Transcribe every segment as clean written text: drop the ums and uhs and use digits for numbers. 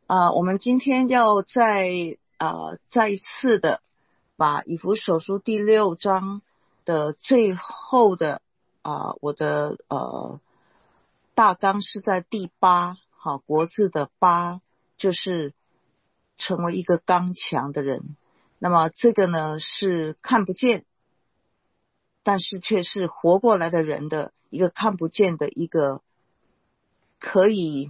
我们今天要再一次的把以弗所书第6章的最后的我的大纲是在第8，国字的8，就是成为一个刚强的人。那么这个呢是看不见，但是却是活过来的人的一个看不见的一个可以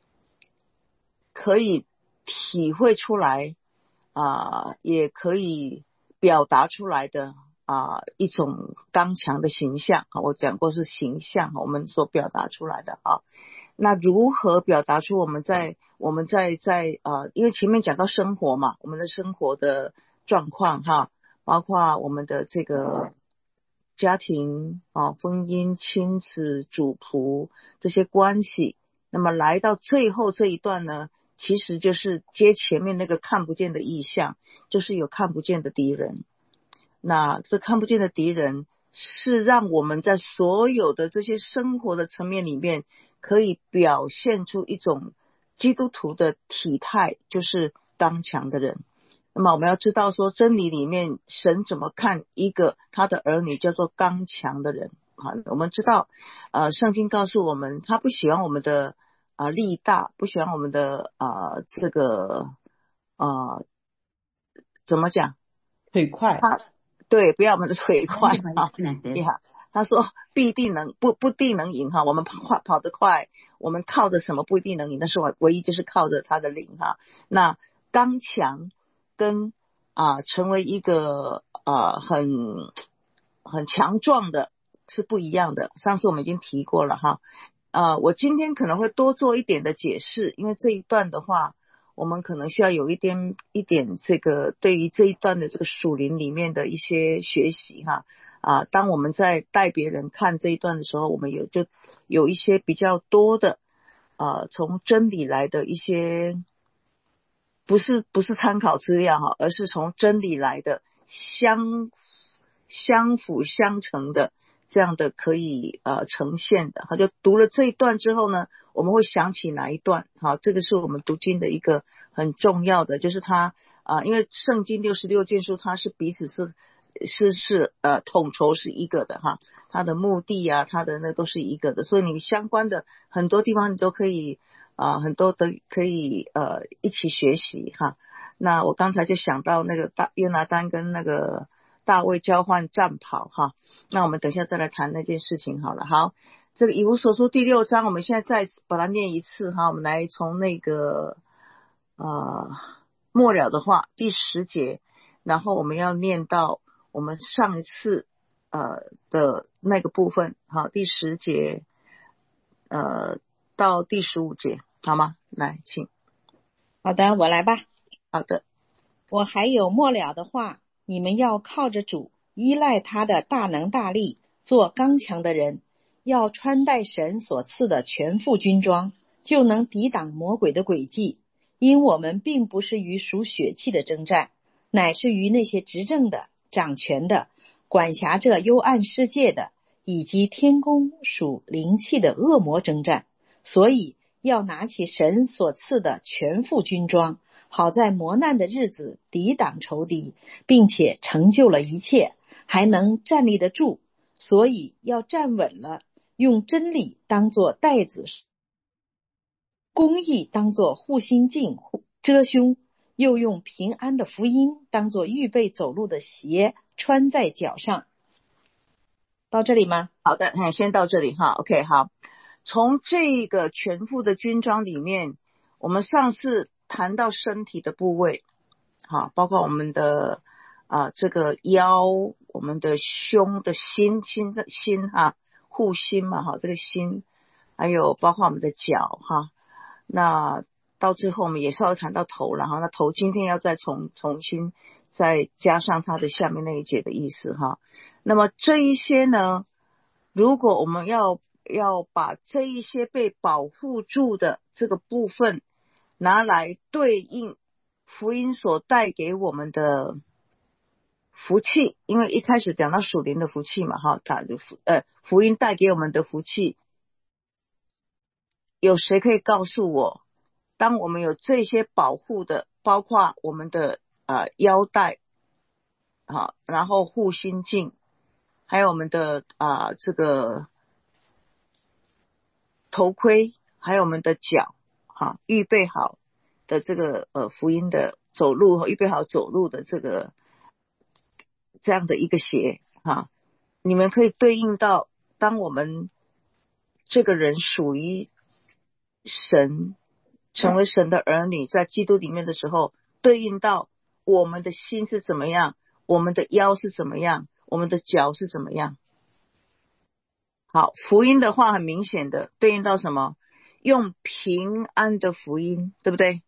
体会出来也可以表达出来的一种刚强的形象。我讲过是形象，我们所表达出来的那如何表达出我们在因为前面讲到生活嘛，我们的生活的状况包括我们的这个家庭婚姻、亲子、主仆这些关系。那么来到最后这一段呢，其实就是接前面那个看不见的意象，就是有看不见的敌人。那这看不见的敌人是让我们在所有的这些生活的层面里面可以表现出一种基督徒的体态，就是刚强的人。那么我们要知道说，真理里面神怎么看一个他的儿女叫做刚强的人。我们知道圣经告诉我们，他不喜欢我们的力大，不喜欢我们的这个怎么讲， 腿快， 对，不要我们的腿快他说必定能不定能赢我们跑得快，我们靠着什么不一定能赢，但是唯一就是靠着他的灵那刚强跟成为一个很强壮的是不一样的。上次我们已经提过了我今天可能会多做一点的解释，因为这一段的话我们可能需要有一点这个对于这一段的这个属灵里面的一些学习当我们在带别人看这一段的时候，我们就有一些比较多的从真理来的一些不是参考资料而是从真理来的相辅相成的这样的可以呈现的就读了这一段之后呢，我们会想起哪一段这个是我们读经的一个很重要的，就是它因为圣经66卷书它是彼此是统筹是一个的它的目的它的那都是一个的，所以你相关的很多地方你都可以很多都可以一起学习那我刚才就想到那个约拿单跟那个大卫交换战袍那我们等一下再来谈那件事情好了。好，这个以弗所书第6章我们现在再把它念一次我们来从那个末了的话第10节，然后我们要念到我们上一次的那个部分第10节到第15节好吗？来请。 好的，我来吧。 好的。 我还有末了的话，你们要靠着主，依赖他的大能大力，做刚强的人，要穿戴神所赐的全副军装，就能抵挡魔鬼的诡计。因我们并不是与属血气的征战，乃是与那些执政的、掌权的、管辖着幽暗世界的，以及天宫属灵气的恶魔征战。所以要拿起神所赐的全副军装，好在磨难的日子抵挡仇敌，并且成就了一切，还能站立得住。所以要站稳了，用真理当作带子，公义当作护心镜遮胸，又用平安的福音当作预备走路的鞋穿在脚上。到这里吗？ 好的，先到这里OK， 好。从这个全副的军装里面，我们上次谈到身体的部位包括我们的这个腰，我们的胸的心护心嘛这个心，还有包括我们的脚那到最后我们也稍微谈到头，然后那头今天要再重新再加上它的下面那一节的意思那么这一些呢，如果我们要把这一些被保护住的这个部分拿来对应福音所带给我们的福气，因为一开始讲到属灵的福气嘛福音带给我们的福气，有谁可以告诉我当我们有这些保护的，包括我们的腰带然后护心镜，还有我们的这个头盔，还有我们的脚预备好的这个福音的走路，预备好走路的这样的一个鞋你们可以对应到当我们这个人属于神，成为神的儿女，在基督里面的时候，对应到我们的心是怎么样，我们的腰是怎么样，我们的脚是怎么样。好，福音的话很明显的对应到什么？用平安的福音，对不对？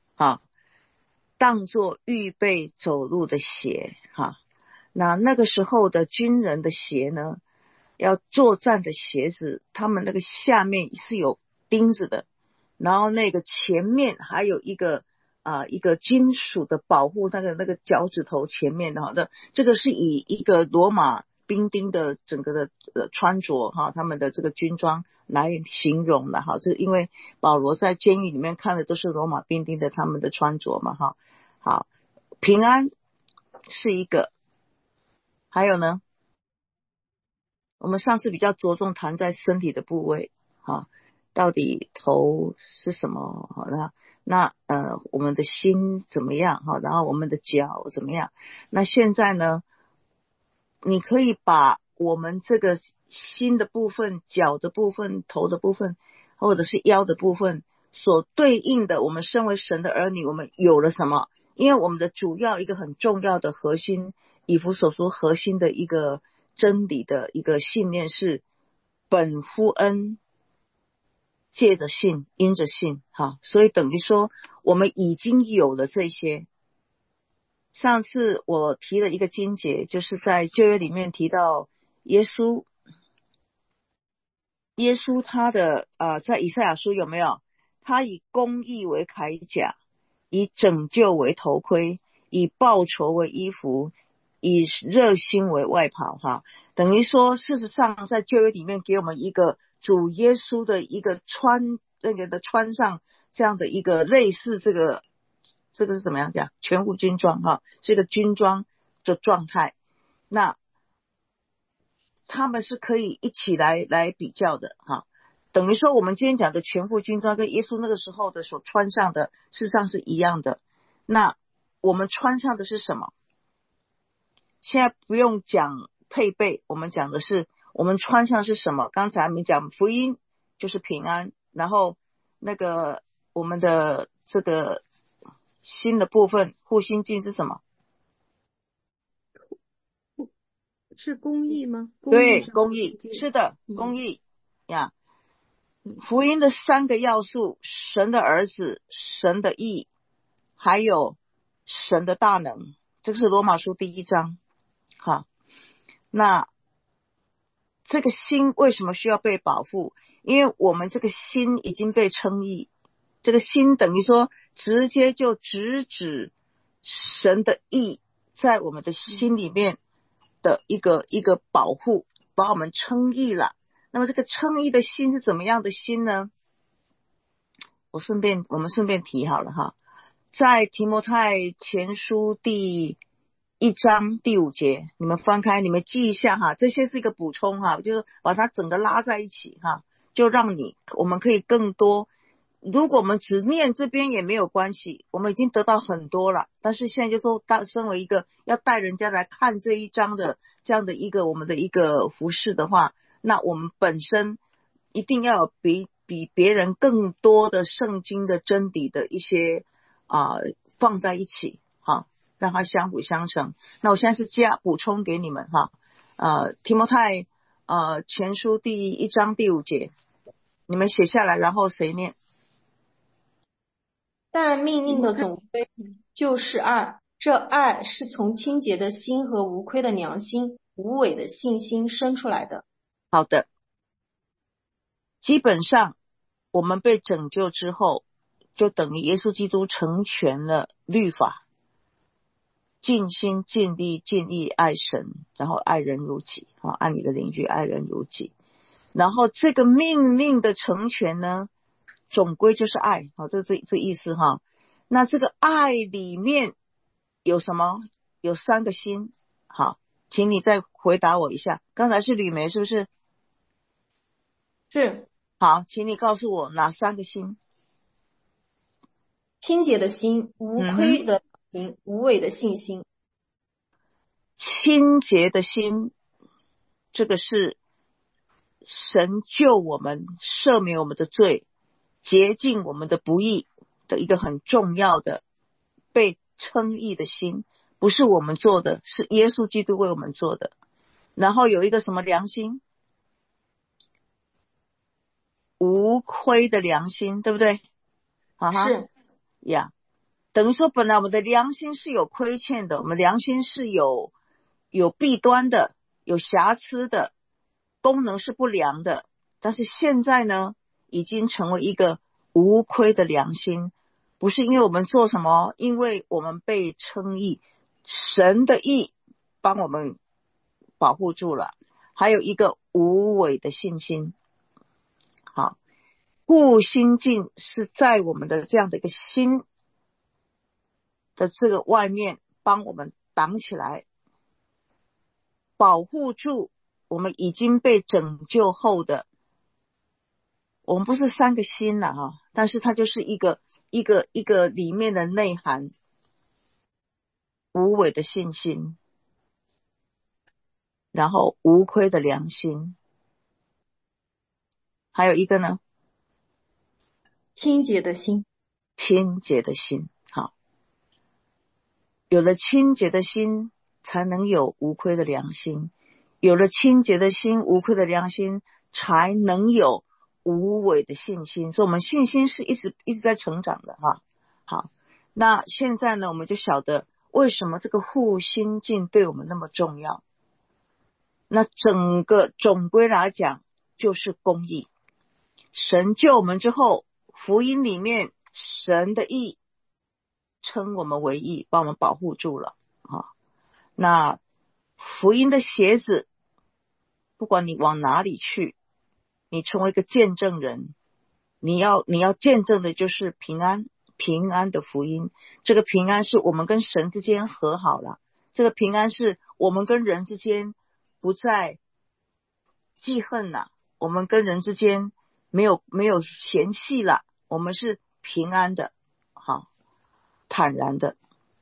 当作预备走路的鞋那个时候的军人的鞋呢，要作战的鞋子，他们那个下面是有钉子的，然后那个前面还有一个金属的保护那个脚趾头前面的这个是以一个罗马兵丁的整个的穿着他们的这个军装来形容的这因为保罗在监狱里面看的都是罗马兵丁的他们的穿着嘛好，平安是一个，还有呢，我们上次比较着重谈在身体的部位到底头是什么那我们的心怎么样然后我们的脚怎么样。那现在呢，你可以把我们这个心的部分、脚的部分、头的部分，或者是腰的部分所对应的，我们身为神的儿女，我们有了什么？因为我们的主要一个很重要的核心，以弗所书核心的一个真理的一个信念是本乎恩，借着信，因着信所以等于说我们已经有了这些。上次我提了一个经节，就是在旧约里面提到耶稣他的在以赛亚书有没有？他以公义为铠甲，以拯救为头盔，以报仇为衣服，以热心为外袍等于说事实上在旧约里面给我们一个主耶稣的一个穿上这样的一个类似这个是怎么样讲？全副军装是一个军装的状态。那他们是可以一起来比较的等于说我们今天讲的全副军装跟耶稣那个时候的所穿上的事实上是一样的。那我们穿上的是什么？现在不用讲配备，我们讲的是我们穿上是什么。刚才我们讲福音就是平安，然后那个我们的这个新的部分护心镜是什么？ 是公义吗？ 对，公义，是的，公义福音的三个要素，神的儿子，神的义，还有神的大能，这个是罗马书第1章那这个心为什么需要被保护？因为我们这个心已经被称义，这个心等于说直接就直指神的义在我们的心里面的一个保护，把我们称义了。那么这个称义的心是怎么样的心呢？我们顺便提好了在提摩太前书第1章第5节，你们翻开，你们记一下这些是一个补充就是把它整个拉在一起就让我们可以更多。如果我们只念这边也没有关系，我们已经得到很多了。但是现在就说身为一个要带人家来看这一章的这样的一个我们的一个服事的话，那我们本身一定要有比别人更多的圣经的真理的一些放在一起让它相辅相成。那我现在是补充给你们提摩太前书第1章第5节，你们写下来，然后谁念？ 但命令的总归就是爱，这爱是从清洁的心和无亏的良心、无伪的信心生出来的。 好的，基本上我们被拯救之后，就等于耶稣基督成全了律法，尽心尽力尽意爱神，然后爱人如己爱你的邻居，爱人如己。然后这个命令的成全呢， 总归就是爱，好，这意思哈。那这个爱里面有什么？有3个心。好，请你再回答我一下，刚才是吕梅是不是？ 是。 好，请你告诉我哪3个心？ 清洁的心，无亏的心，无伪的信心。 清洁的心，这个是神救我们，赦免我们的罪，洁净我们的不义的一个很重要的被称义的心，不是我们做的，是耶稣基督为我们做的。然后有一个什么良心？无亏的良心，对不对？ 是呀，等于说本来我们的良心是有亏欠的，我们良心是有弊端的，有瑕疵的，功能是不良的，但是现在呢，已经成为一个无亏的良心，不是因为我们做什么，因为我们被称义，神的义帮我们保护住了，还有一个无伪的信心。好，护心镜是在我们的这样的一个心的这个外面帮我们挡起来，保护住我们已经被拯救后的，我们不是3个心了哈，但是它就是一个里面的内涵，无伪的信心，然后无亏的良心，还有一个呢， 清洁的心。 清洁的心。好，有了清洁的心，才能有无亏的良心，有了清洁的心，无愧的良心，才能有无伪的信心。所以我们信心是一直在成长的哈。好，那现在呢，我们就晓得为什么这个护心镜对我们那么重要。那整个总归来讲就是公义，神救我们之后，福音里面神的义称我们为义，把我们保护住了啊。那福音的鞋子，不管你往哪里去，你成为一个见证人，你要见证的就是平安的福音。这个平安是我们跟神之间和好了，这个平安是我们跟人之间不再记恨了，我们跟人之间没有嫌弃了，我们是平安的，好，坦然的。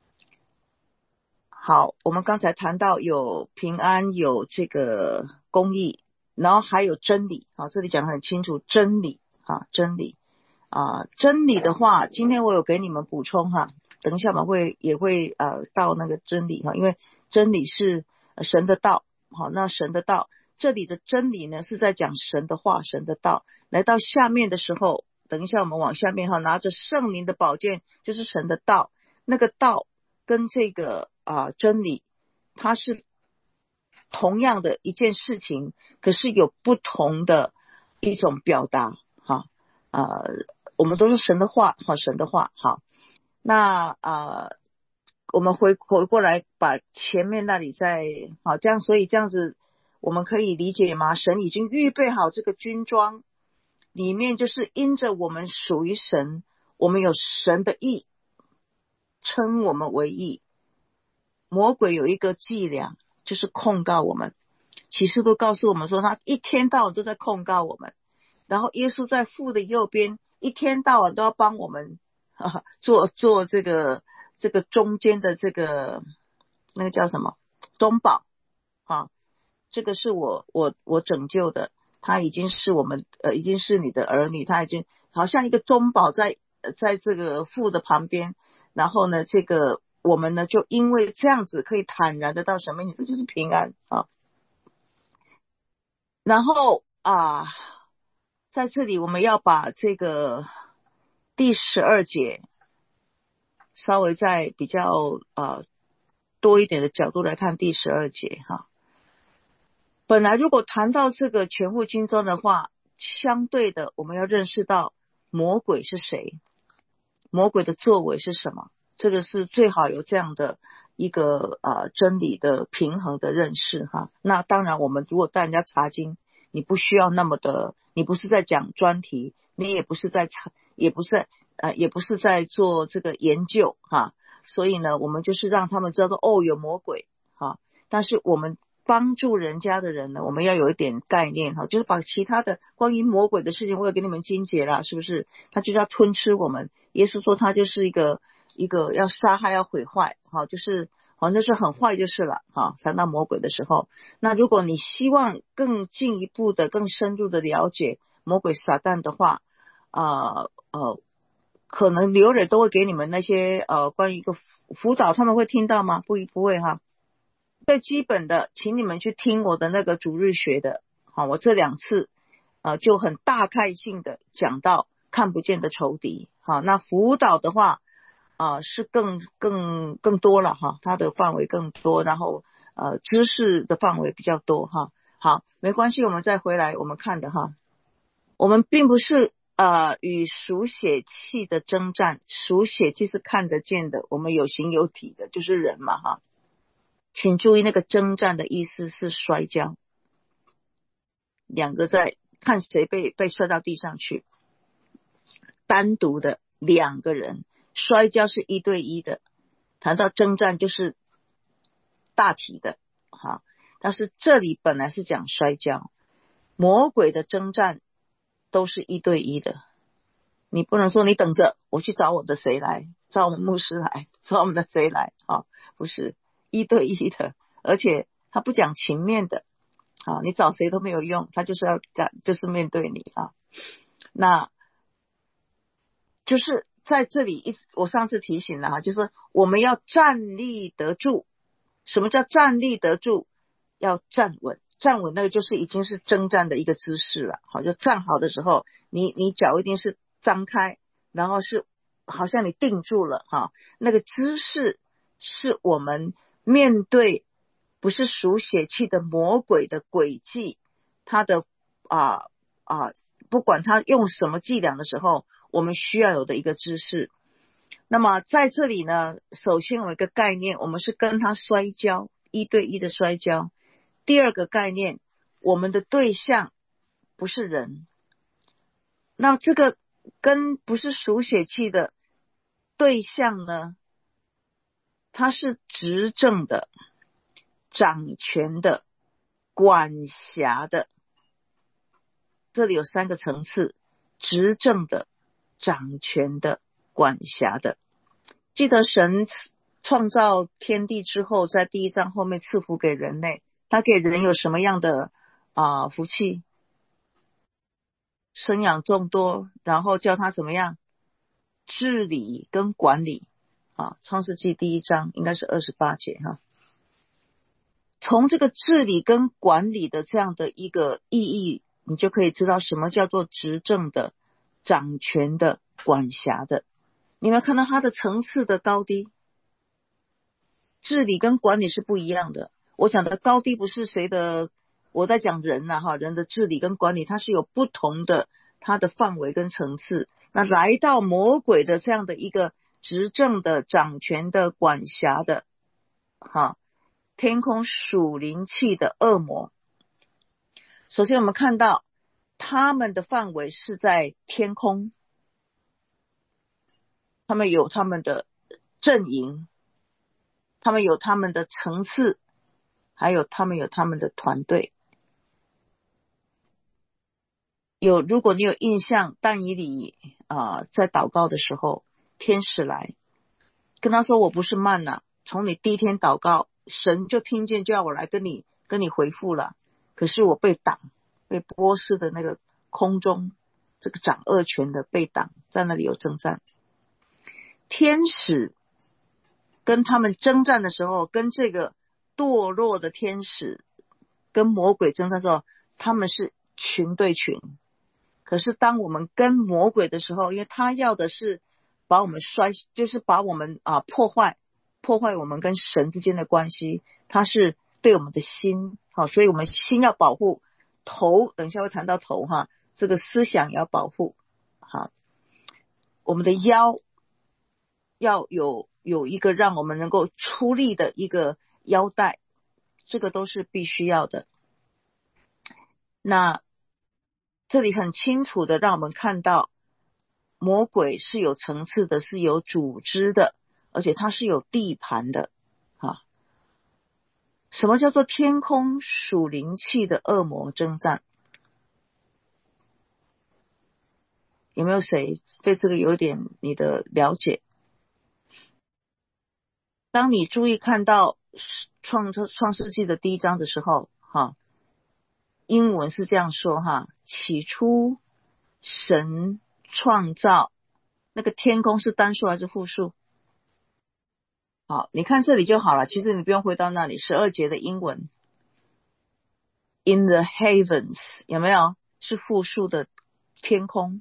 好，我们刚才谈到有平安，有这个公义，然后还有真理啊，这里讲得很清楚，真理啊，真理啊，真理的话，今天我有给你们补充哈，等一下我们也会到那个真理哈，因为真理是神的道，好，那神的道，这里的真理呢是在讲神的话，神的道。来到下面的时候，等一下我们往下面哈，拿着圣灵的宝剑，就是神的道，那个道跟这个真理，它是同样的一件事情，可是有不同的一种表达哈。我们都是神的话，好，神的话，好。那我们回过来把前面那里再好，这样，所以这样子我们可以理解吗？神已经预备好这个军装，里面就是因着我们属于神，我们有神的义，称我们为义。魔鬼有一个伎俩，就是控告我们。启示录告诉我们说，他一天到晚都在控告我们，然后耶稣在父的右边，一天到晚都要帮我们做这个中间的这个那个叫什么中保啊，这个是我拯救的，他已经是我们已经是你的儿女，他已经好像一个中保在这个父的旁边，然后呢这个我们呢就因为这样子可以坦然的到神面前，这就是平安啊。然后在这里我们要把这个第12节稍微再比较多一点的角度来看第12节哈。本来如果谈到这个全副军装的话，相对的我们要认识到魔鬼是谁，魔鬼的作为是什么，这个是最好有这样的一个真理的平衡的认识哈。那当然我们如果带人家查经，你不需要那么的，你不是在讲专题，你也不是在也不是在做这个研究哈，所以呢，我们就是让他们知道哦有魔鬼哈，但是我们帮助人家的人呢，我们要有一点概念哈，就是把其他的关于魔鬼的事情，我有给你们精解啦，是不是？他就是要吞吃我们。耶稣说他就是一个要杀害、要毁坏，哈，就是反正是很坏就是了，哈。谈到魔鬼的时候，那如果你希望更进一步的、更深入的了解魔鬼撒旦的话，可能刘蕊都会给你们那些关于一个辅导，他们会听到吗？不会哈。最基本的，请你们去听我的那个主日学的，好，我这2次就很大概性的讲到看不见的仇敌，好，那辅导的话是更多了哈，它的范围更多，然后知识的范围比较多哈。好，没关系，我们再回来我们看的哈，我们并不是与属血气的征战，属血气是看得见的，我们有形有体的，就是人嘛哈。请注意那个征战的意思是摔跤，两个在看谁被摔到地上去，单独的2个人，摔跤是1对1的，谈到征战就是大体的哈，但是这里本来是讲摔跤，魔鬼的征战都是1对1的，你不能说你等着我去找我的谁来，找我们牧师来，找我们的谁来不是1对1的，而且他不讲情面的你找谁都没有用，他就是面对你那就是在这里我上次提醒了就是我们要站立得住。什么叫站立得住？要站稳，站稳那个就是已经是征战的一个姿势了。好，就站好的时候，你脚一定是张开，然后是好像你定住了那个姿势是我们面对不是属血气的魔鬼的诡计，他的不管他用什么伎俩的时候，我们需要有的一个姿势。那么在这里呢，首先有一个概念，我们是跟他摔跤，1对1的摔跤。第二个概念，我们的对象不是人，那这个跟不是属血气的对象呢，它是执政的、掌权的、管辖的。这里有3个层次，执政的、掌权的、管辖的。记得神创造天地之后，在第1章后面赐福给人类，他给人有什么样的福气？生养众多，然后叫他怎么样？治理跟管理创世纪第1章应该是28节从这个治理跟管理的这样的一个意义，你就可以知道什么叫做执政的、掌权的、管辖的。你们看到它的层次的高低，治理跟管理是不一样的。我讲的高低不是谁的，我在讲人人的治理跟管理它是有不同的它的范围跟层次。那来到魔鬼的这样的一个执政的、掌权的、管辖的天空属灵气的恶魔，首先我们看到他们的范围是在天空，他们有他们的阵营，他们有他们的层次，还有他们有他们的团队。如果你有印象，但以理在祷告的时候，天使来跟他说我不是慢从你第1天祷告，神就听见就要我来跟你回复了，可是我被挡，被波斯的那个空中这个掌恶权的被挡，在那里有征战。天使跟他们征战的时候，跟这个堕落的天使跟魔鬼征战的时候，他们是群对群。可是当我们跟魔鬼的时候，因为他要的是把我们就是把我们破坏我们跟神之间的关系，他是对我们的心所以我们心要保护，头等一下会谈到头这个思想也要保护我们的腰要有一个让我们能够出力的一个腰带，这个都是必须要的。那这里很清楚的让我们看到魔鬼是有层次的，是有组织的，而且它是有地盘的啊。什么叫做天空属灵气的恶魔征战？有没有谁对这个有点你的了解？当你注意看到创世纪的第1章的时候，英文是这样说起初神创造，那个天空是单数还是复数？好，你看这里就好了，其实你不用回到那里。12节的英文 In the heavens 有没有是复数的天空？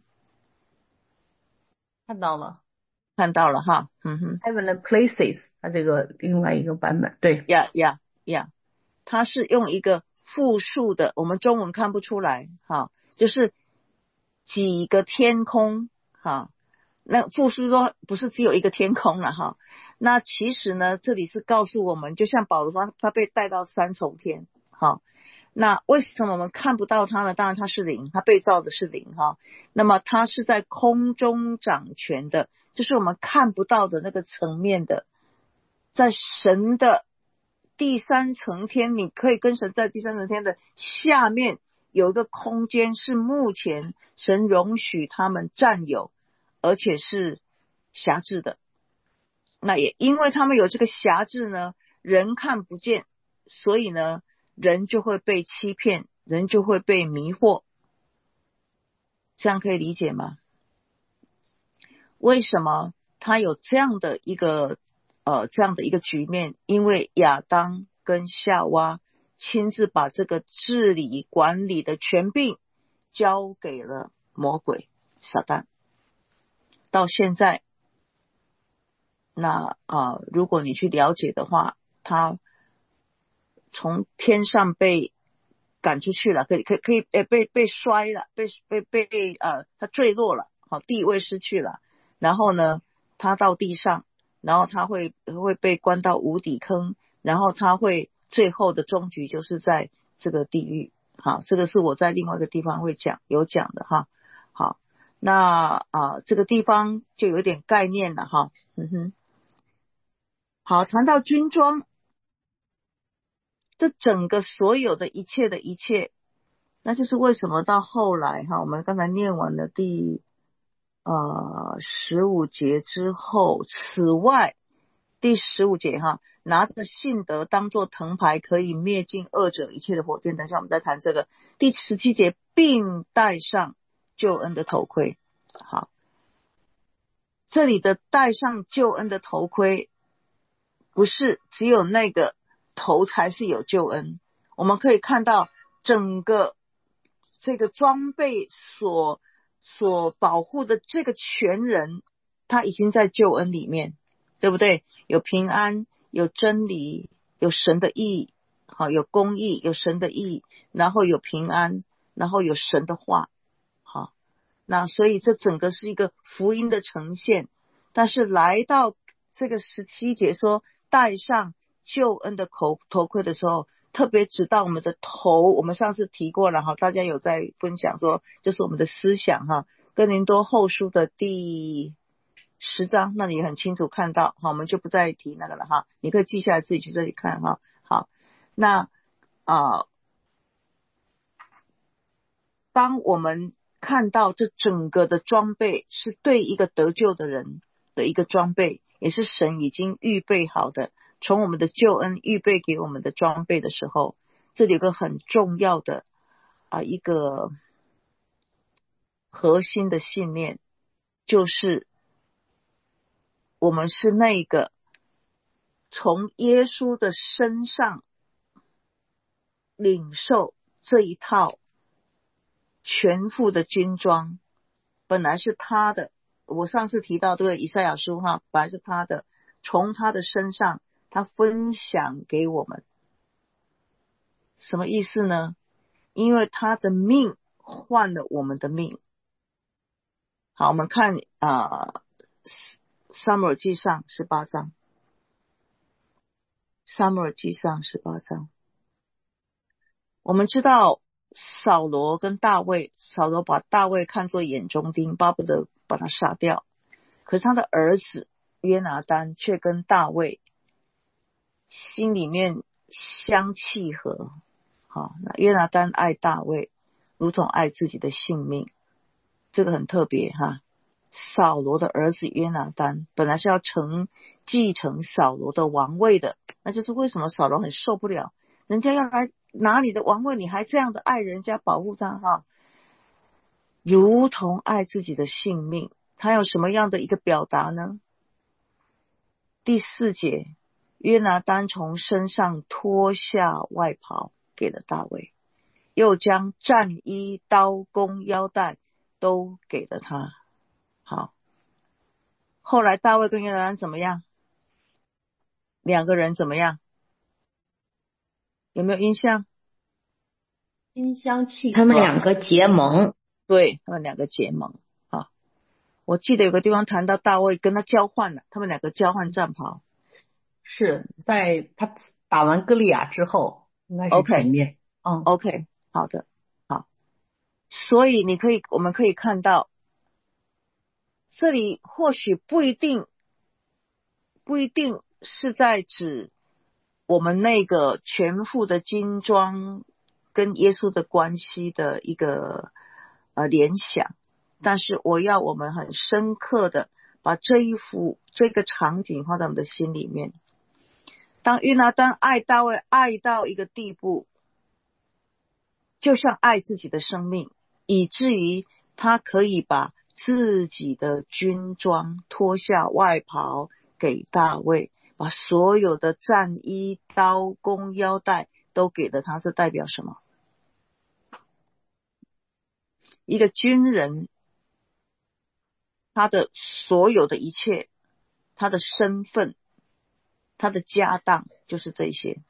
看到了看到了 ，Heavenly Places， 它这个另外一个版本，对 ，yeah，它是用一个复数的，我们中文看不出来就是几个天空那复数说不是只有一个天空了那其实呢，这里是告诉我们，就像保罗他被带到3重天那为什么我们看不到他呢？当然他是灵，他被造的是灵那么他是在空中掌权的，就是我们看不到的那个层面的，在神的第3层天，你可以跟神在第3层天的下面有一个空间，是目前神容许他们占有，而且是辖制的。那也因为他们有这个辖制呢，人看不见，所以呢人就会被欺骗，人就会被迷惑。这样可以理解吗？为什么他有这样的一个局面？因为亚当跟夏娃亲自把这个治理管理的权柄交给了魔鬼撒旦。到现在那如果你去了解的话，他从天上被赶出去了，可以被摔了，他坠落了，地位失去了，然后呢他到地上，然后他会被关到无底坑，然后他会最后的终局就是在这个地狱。这个是我在另外一个地方有讲的好，那这个地方就有点概念了好，谈到军装，这整个所有的一切的一切，那就是为什么到后来我们刚才念完了第15节之后，此外第15节拿着信德当作藤牌，可以灭尽恶者一切的火箭。等一下我们再谈这个。第17节，并戴上救恩的头盔。好，这里的戴上救恩的头盔，不是只有那个头才是有救恩，我们可以看到整个这个装备所保护的这个全人，他已经在救恩里面，对不对？有平安，有真理，有神的义，有公义，有神的义，然后有平安，然后有神的话。那所以这整个是一个福音的呈现。但是来到这个17节说戴上救恩的头盔的时候，特别指到我们的头，我们上次提过了大家有在分享说就是我们的思想哥林多后书的第10章那里也很清楚看到我们就不再提那个了你可以记下来自己去这里看好，那当我们看到这整个的装备是对一个得救的人的一个装备，也是神已经预备好的，从我们的救恩预备给我们的装备的时候，这里有个很重要的一个核心的信念，就是我们是那个从耶稣的身上领受这一套全副的军装，本来是他的，我上次提到对以赛亚书本来是他的，从他的身上他分享给我们。什么意思呢？因为他的命换了我们的命。好，我们看撒母耳记上18章，撒母耳记上18章，我们知道扫罗跟大卫，扫罗把大卫看作眼中钉，巴不得把他杀掉。可是他的儿子约拿单却跟大卫心里面相契合。好，那约拿单爱大卫如同爱自己的性命，这个很特别哈。扫罗的儿子约拿单本来是要继承扫罗的王位的，那就是为什么扫罗很受不了，人家要来拿你的王位，你还这样的爱人家，保护他哈，如同爱自己的性命。他有什么样的一个表达呢？第4节，约拿单从身上脱下外袍给了大卫，又将战衣、刀弓、腰带都给了他。好，后来大卫跟约拿单怎么样？两个人怎么样？有没有印象？ 心相契合， 他们两个结盟。 对，他们两个结盟啊。我记得有个地方谈到大卫跟他交换了，他们两个交换战袍。 是在他打完歌利亚之后，应该是前面。 OK， 好的，好。所以我们可以看到，这里或许不一定是在指我们那个全副的金装跟耶稣的关系的一个联想，但是我要我们很深刻的把这个场景放在我们的心里面。当约拿单爱大卫爱到一个地步，就像爱自己的生命，以至于他可以把自己的军装脱下外袍给大卫，把所有的战衣、刀弓、腰带都给了他。这代表什么？一个军人，他的所有的一切，他的身份，他的家当，就是这些。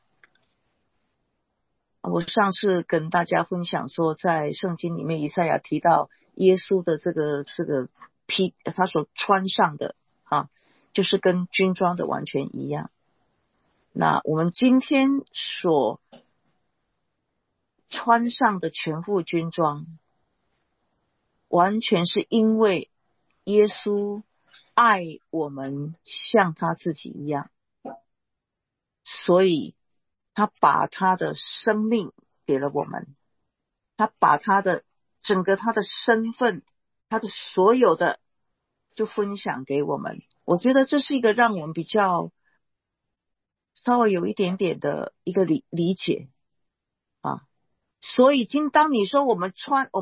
我上次跟大家分享说，在圣经里面以赛亚提到耶稣的这个他所穿上的就是跟军装的完全一样。那我们今天所穿上的全副军装，完全是因为耶稣爱我们像他自己一样，所以他把他的生命给了我们，他把他的整个他的身份，他的所有的就分享给我们。我觉得这是一个让我们比较稍微有一点点的一个理解啊。所以当你说我们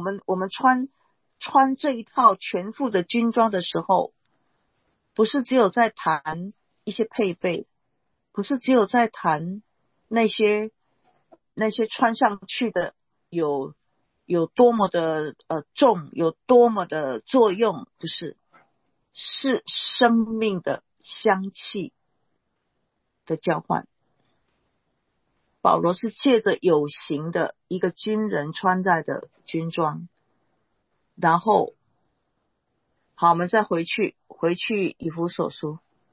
穿这一套全副的军装的时候，不是只有在谈一些配备，不是只有在谈那些穿上去的有多么的重，有多么的作用，不是，是生命的香气的交换。保罗是借着有形的一个军人穿戴的军装，然后好，我们再回去以弗所书，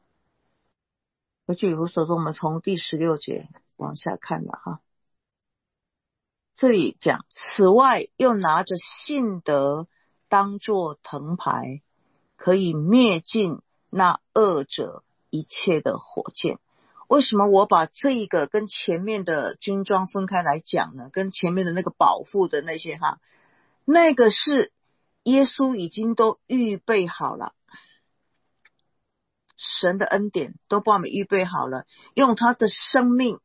我们从第16节往下看了哈。这里讲，此外又拿着信德当作藤牌，可以灭尽那恶者一切的火箭。为什么我把这个跟前面的军装分开来讲呢？跟前面的那个保护的那些那个是耶稣已经都预备好了，神的恩典都帮我们预备好了，用他的生命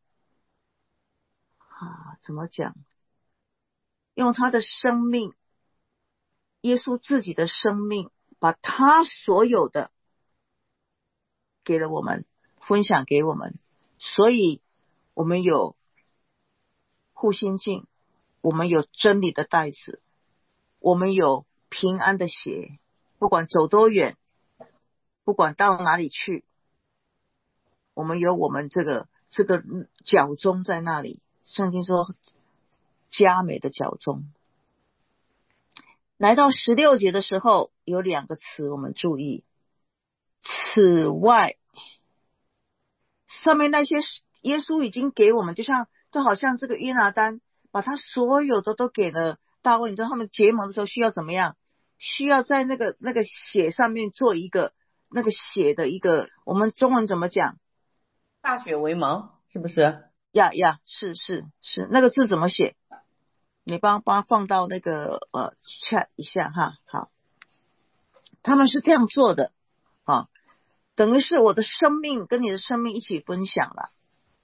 怎么讲？用他的生命，耶稣自己的生命，把他所有的给了我们，分享给我们。所以我们有护心镜，我们有真理的带子，我们有平安的鞋，不管走多远，不管到哪里去，我们有我们这个脚钟在那里。圣经说佳美的脚钟。来到16节的时候，有2个词我们注意，此外，上面那些耶稣已经给我们，就好像这个约拿单把他所有的都给了大卫。你知道他们结盟的时候需要怎么样？需要在那个血上面做一个那个血的一个，我们中文怎么讲？ 大血为盟，是不是？ 是，那个字怎么写？你帮他放到那个chat 一下哈。好，他们是这样做的啊，等于是我的生命跟你的生命一起分享了，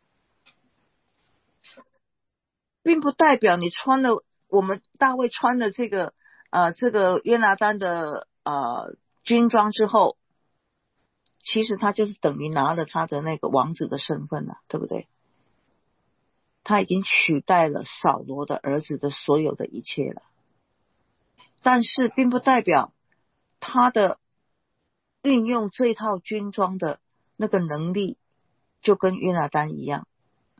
并不代表你穿了我们大卫穿的这个约拿单的军装之后，其实他就是等于拿了他的那个王子的身份了，对不对？他已经取代了扫罗的儿子的所有的一切了，但是并不代表他的运用这套军装的那个能力就跟约拿单一样。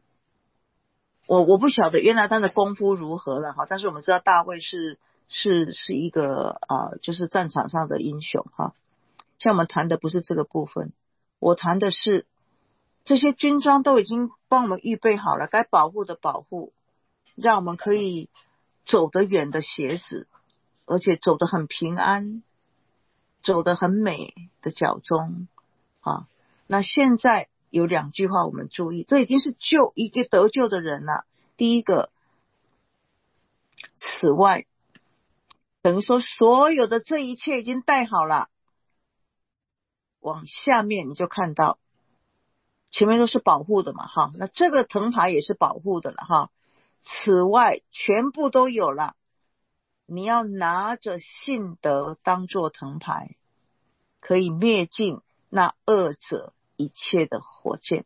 我不晓得约拿单的功夫如何了哈，但是我们知道大卫是一个就是战场上的英雄哈。像我们谈的不是这个部分，我谈的是这些军装都已经帮我们预备好了，该保护的保护，让我们可以走得远的鞋子，而且走得很平安，走得很美的脚踪啊。那现在有2句话我们注意，这已经是一个得救的人了。第一个，此外，等于说所有的这一切已经带好了。往下面你就看到前面都是保护的嘛哈，那这个藤牌也是保护的了哈。此外全部都有了，你要拿着信德当作藤牌，可以灭尽那恶者一切的火箭。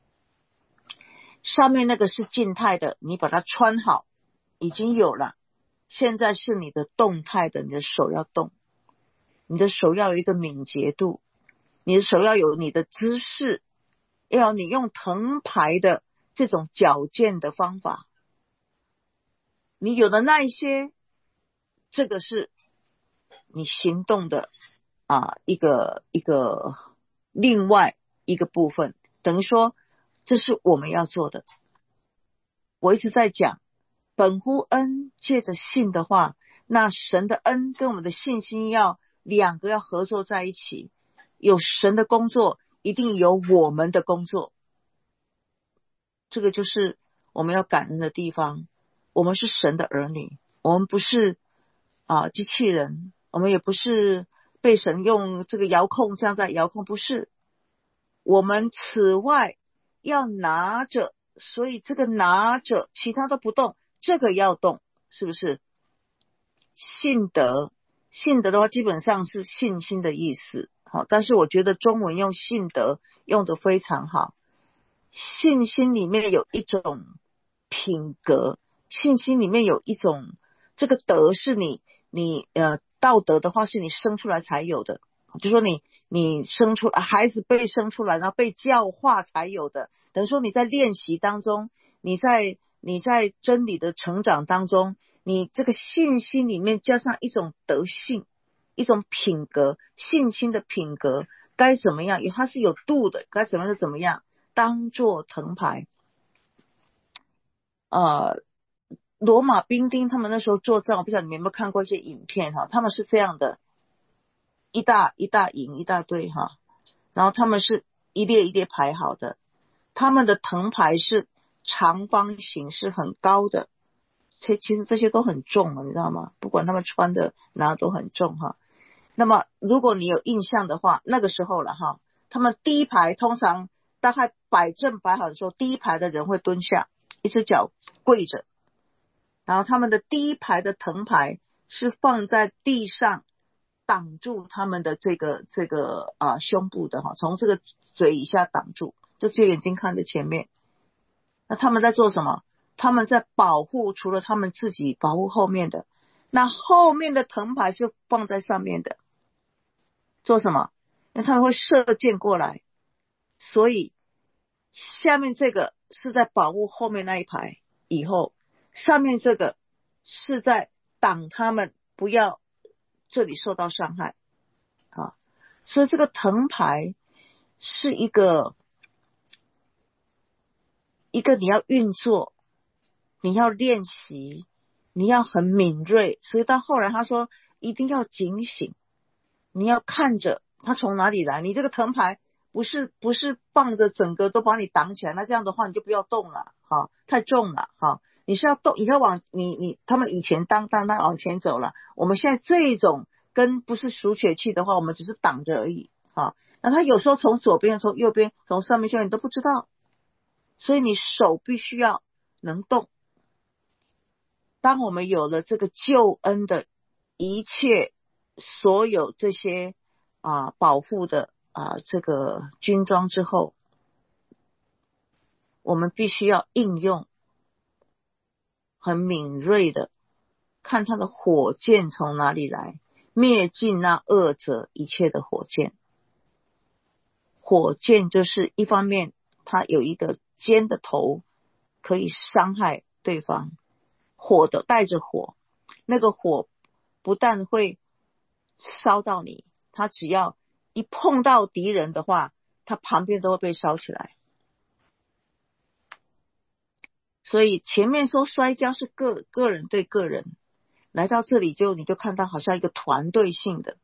上面那个是静态的，你把它穿好，已经有了。现在是你的动态的，你的手要动，你的手要有一个敏捷度，你的手要有你的姿势，要你用藤牌的这种矫健的方法。你有的那一些，这个是你行动的一个另外一个部分，等于说这是我们要做的。我一直在讲本乎恩借着信的话，那神的恩跟我们的信心两个要合作在一起，有神的工作一定有我们的工作，这个就是我们要感恩的地方。我们是神的儿女，我们不是机器人，我们也不是被神用这个遥控这样在遥控，不是。我们此外要拿着，所以这个拿着其他都不动，这个要动，是不是？信德的话基本上是信心的意思，好，但是我觉得中文用信德用得非常好。信心里面有一种品格，信心里面有一种，这个德是你道德的话是你生出来才有的，就说你生出孩子被生出来然后被教化才有的，等于说你在练习当中，你在真理的成长当中，你这个信心里面加上一种德性，一种品格，信心的品格该怎么样，它是有度的，该怎么样就怎么样，当作藤牌。罗马兵丁他们那时候作战，我不知道你们有没有看过一些影片哈，他们是这样的，一大营一大队哈，然后他们是一列一列排好的，他们的藤牌是长方形，是很高的，其实这些都很重你知道吗？不管他们穿的哪都很重哈。那么如果你有印象的话，那个时候了哈，他们第一排通常大概摆正摆好的时候，第一排的人会蹲下，一只脚跪着，然后他们的第一排的藤牌是放在地上挡住他们的这个胸部的哈，从这个嘴以下挡住，就只有眼睛看着前面。那他们在做什么？他们在保护，除了他们自己保护后面的，那后面的藤牌是放在上面的，做什么？因为他们会射箭过来，所以下面这个是在保护后面那一排，以后上面这个是在挡他们不要这里受到伤害所以这个藤牌是一个你要运作， 你要练习，你要很敏锐。所以到后来他说一定要警醒，你要看着他从哪里来。你这个藤牌不是放着整个都把你挡起来，那这样的话你就不要动了，太重了，你是要动，你要往他们以前当往前走了。我们现在这种跟不是属血气的话，我们只是挡着而已，那他有时候从左边从右边从上面下来你都不知道，所以你手必须要能动。当我们有了这个救恩的一切所有这些保护的这个军装之后，我们必须要应用，很敏锐的看他的火箭从哪里来，灭尽那恶者一切的火箭。火箭就是一方面它有一个尖的头可以伤害对方，火的带着火，那个火不但会烧到你，它只要一碰到敌人的话，它旁边都会被烧起来。所以前面说摔跤是个人对个人，来到这里你就看到好像一个团队性的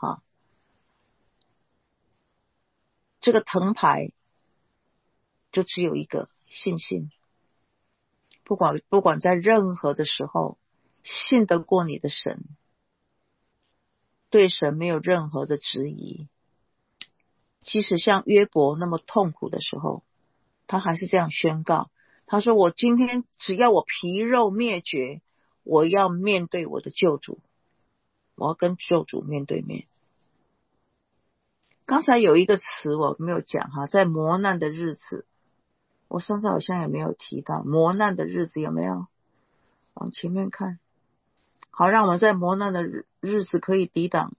这个藤牌就只有一个信心，不管在任何的时候，信得过你的神，对神没有任何的质疑。即使像约伯那么痛苦的时候，他还是这样宣告，他说我今天只要我皮肉灭绝，我要面对我的救主，我要跟救主面对面。刚才有一个词我没有讲在磨难的日子，我上次好像也没有提到磨难的日子，有没有？往前面看，好让我们在磨难的日子可以抵挡。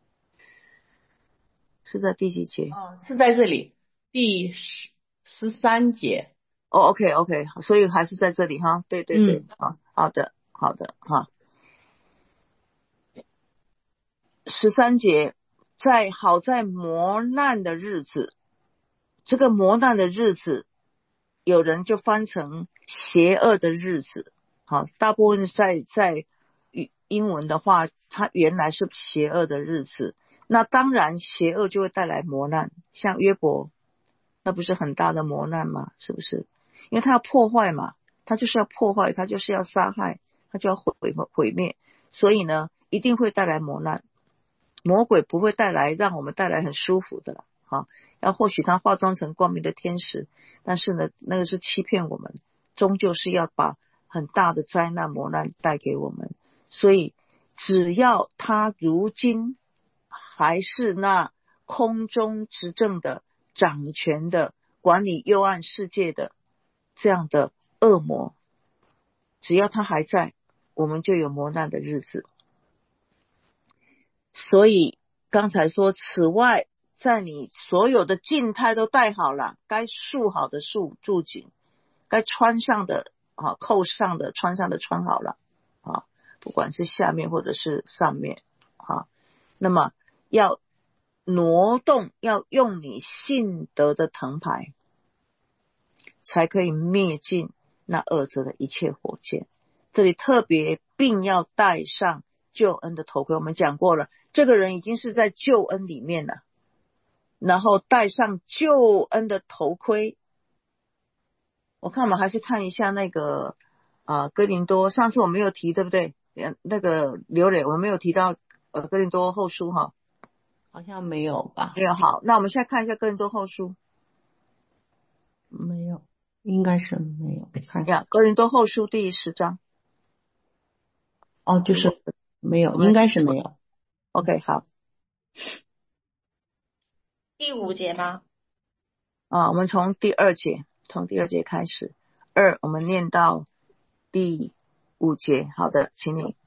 是在第几节？ 是在这里第13节。 OK， 所以还是在这里对，好的13节，在磨难的日子，这个磨难的日子有人就翻成邪恶的日子，大部分在英文的话它原来是邪恶的日子。那当然邪恶就会带来磨难，像约伯那不是很大的磨难吗？是不是？因为他要破坏嘛，他就是要破坏，他就是要杀害，他就要毁灭，所以呢一定会带来磨难。魔鬼不会让我们带来很舒服的要或许他化妆成光明的天使，但是呢那个是欺骗我们，终究是要把很大的灾难磨难带给我们。所以只要他如今还是那空中执政的掌权的管理幽暗世界的这样的恶魔，只要他还在，我们就有磨难的日子。所以刚才说此外，在你所有的静态都带好了，该束好的束紧，该穿上的扣上的穿上的穿好了不管是下面或者是上面那么要挪动，要用你信德的藤牌，才可以灭尽那恶者的一切火箭。这里特别并要戴上救恩的头盔，我们讲过了，这个人已经是在救恩里面了，然后戴上救恩的头盔。我看我们还是看一下那个哥林多，上次我没有提对不对？那个刘磊我们没有提到哥林多后书好像没有吧？ 没有。好，那我们现在看一下哥林多后书。 没有，应该是没有。看一下哥林多后书第10章。 就是没有，应该是没有。 OK， 好。 第5节吗？ 我们从第2节开始，2我们念到第5节。好的，请你。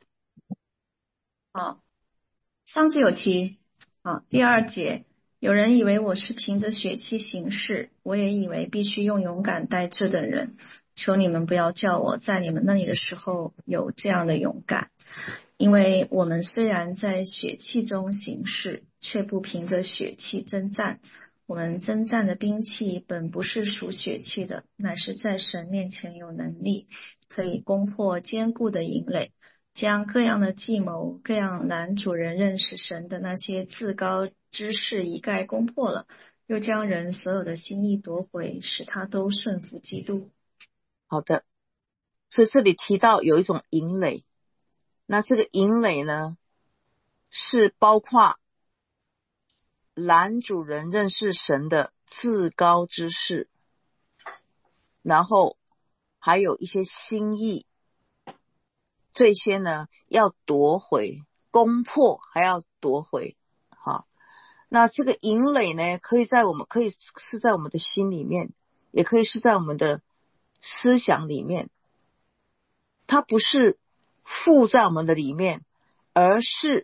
上次有提第2节，有人以为我是凭着血气行事，我也以为必须用勇敢待这的人，求你们不要叫我在你们那里的时候有这样的勇敢，因为我们虽然在血气中行事，却不凭着血气征战。 我们征战的兵器本不是属血气的，乃是在神面前有能力，可以攻破坚固的营垒，将各样的计谋、各样拦阻人认识神的那些自高之事一概攻破了，又将人所有的心意夺回，使他都顺服基督。 好的，所以这里提到有一种营垒，那这个营垒呢，是包括拦阻人认识神的自高之事，然后还有一些心意，这些呢要夺回，攻破还要夺回。好，那这个营垒呢，可以是在我们的心里面，也可以是在我们的思想里面，它不是附在我们的里面，而是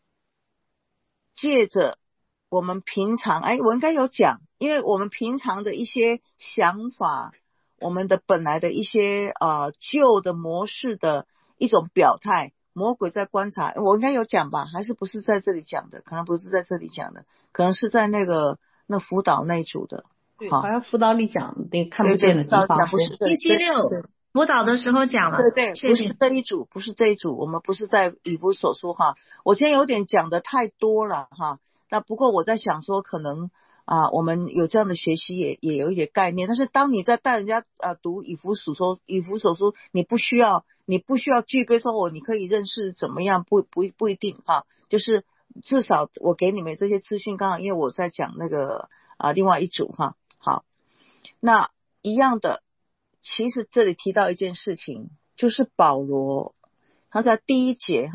借着我们平常，我应该有讲，因为我们平常的一些想法，我们的本来的一些旧的模式的一种表态，魔鬼在观察，我应该有讲吧？还是不是在这里讲的？可能不是在这里讲的，可能是在那辅导那一组的。 对，好像辅导里讲那看不见的地方， 不是星期六辅导的时候讲了， 对，不是这一组，不是这一组，我们不是在以弗所书哈。我今天有点讲的太多了哈，那不过我在想说，可能我们有这样的学习也有一点概念，但是当你在带人家读以弗所书，你不需要具备说你可以认识怎么样，不一定哈，就是至少我给你们这些资讯，刚好因为我在讲那个另外一组哈。好，那一样的。其实这里提到一件事情，就是保罗他在第一节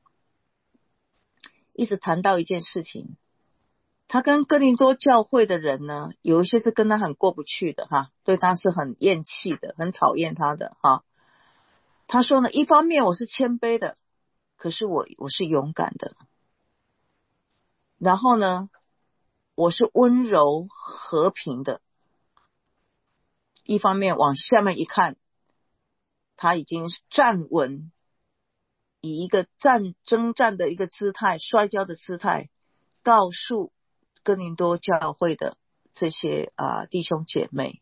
一直谈到一件事情，他跟哥林多教会的人呢，有一些是跟他很过不去的对他是很厌弃的，很讨厌他的他说呢，一方面我是谦卑的，可是我是勇敢的，然后呢，我是温柔和平的。一方面往下面一看，他已经站稳，以一个征战的一个姿态，摔跤的姿态，告诉哥林多教会的这些弟兄姐妹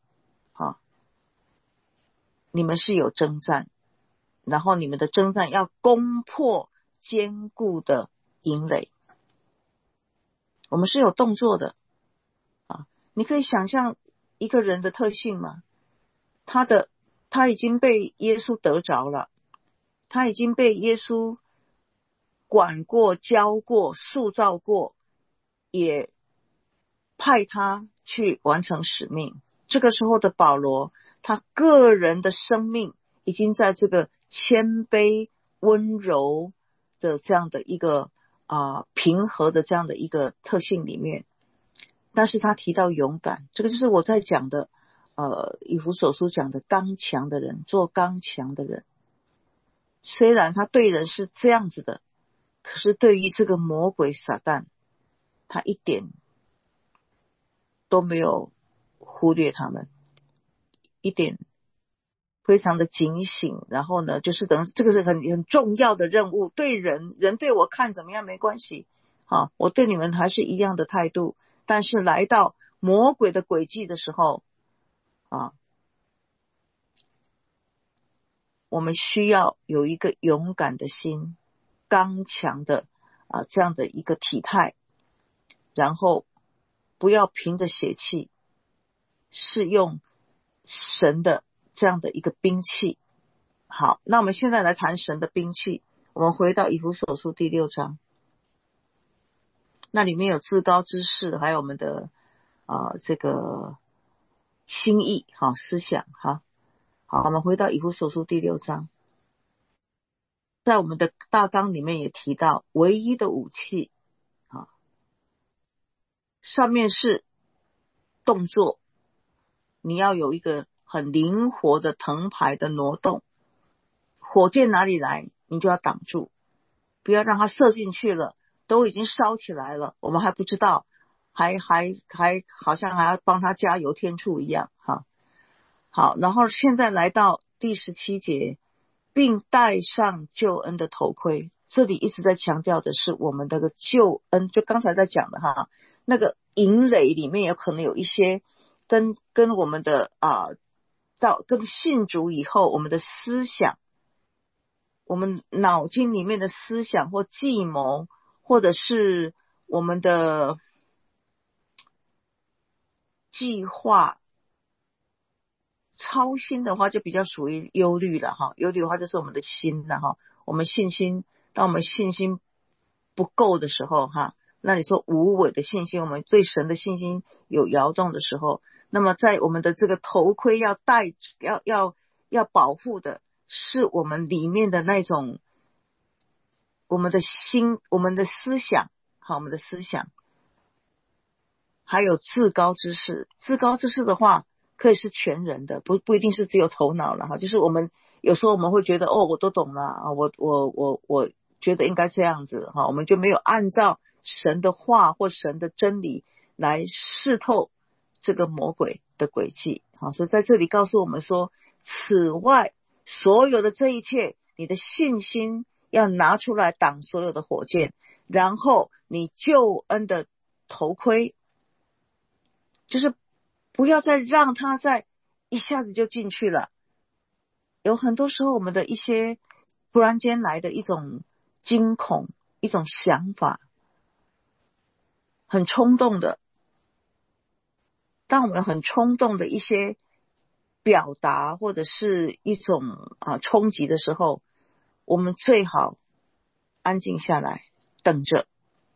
你们是有征战，然后你们的征战要攻破坚固的营垒，我们是有动作的你可以想象一个人的特性吗？他已经被耶稣得着了，他已经被耶稣管过、教过、塑造过，也派他去完成使命。这个时候的保罗，他个人的生命已经在这个谦卑、温柔的这样的一个平和的这样的一个特性里面，但是他提到勇敢，这个就是我在讲的以弗所书讲的刚强的人，做刚强的人。虽然他对人是这样子的，可是对于这个魔鬼撒旦，他一点都没有忽略他们，一点非常的警醒，然后呢，就是等这个是很重要的任务，对人对我看怎么样没关系我对你们还是一样的态度，但是来到魔鬼的诡计的时候我们需要有一个勇敢的心，刚强的这样的一个体态，然后不要凭着血气，是用神的这样的一个兵器。好，那我们现在来谈神的兵器，我们回到以弗所书第6章，那里面有至高之事，还有我们的这个心意思想好，我们回到以弗所书第6章，在我们的大纲里面也提到唯一的武器上面是动作，你要有一个很灵活的藤牌的挪动，火箭哪里来你就要挡住，不要让它射进去了，都已经烧起来了，我们还不知道，还好像还要帮它加油添醋一样好，然后现在来到第17节，并戴上救恩的头盔。这里一直在强调的是我们的救恩，就刚才在讲的那个营垒里面有可能有一些跟我们的跟信主以后我们的思想，我们脑筋里面的思想或计谋，或者是我们的计划操心的话，就比较属于忧虑了哈。忧虑的话就是我们的心了哈。我们信心，当我们信心不够的时候哈，那你说无伪的信心，我们对神的信心有摇动的时候，那么在我们的这个头盔要戴要保护的是我们里面的那种我们的心，我们的思想，好，我们的思想，还有至高之事。至高之事的话可以是全人的，不一定是只有头脑了哈。就是我们有时候我们会觉得我都懂了啊，我觉得应该这样子哈，我们就没有按照神的话或神的真理来试透这个魔鬼的诡计。好，所以在这里告诉我们说，此外所有的这一切，你的信心要拿出来挡所有的火箭，然后你救恩的头盔，就是不要再让它再一下子就进去了。有很多时候我们的一些突然间来的一种惊恐，一种想法，很冲动的，当我们很冲动的一些表达或者是一种冲击的时候，我们最好安静下来等着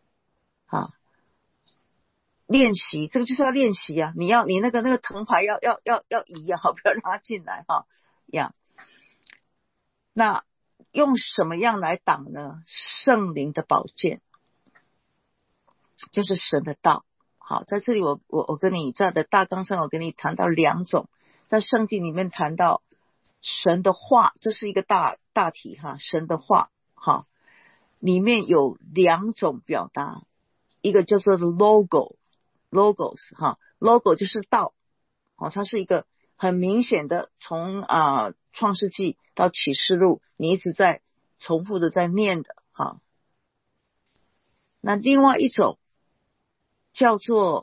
练习，这个就是要练习啊！你那个藤牌要移啊，不要让它进来呀。那用什么样来挡呢？圣灵的宝剑，就是神的道。好，在这里我跟你在的大纲上，我跟你谈到两种，在圣经里面谈到神的话，这是一个大题哈，神的话哈，里面有两种表达，一个叫做 logos 哈 ，logo 就是道，它是一个很明显的，从创世纪到启示录，你一直在重复的在念的哈。那另外一种叫做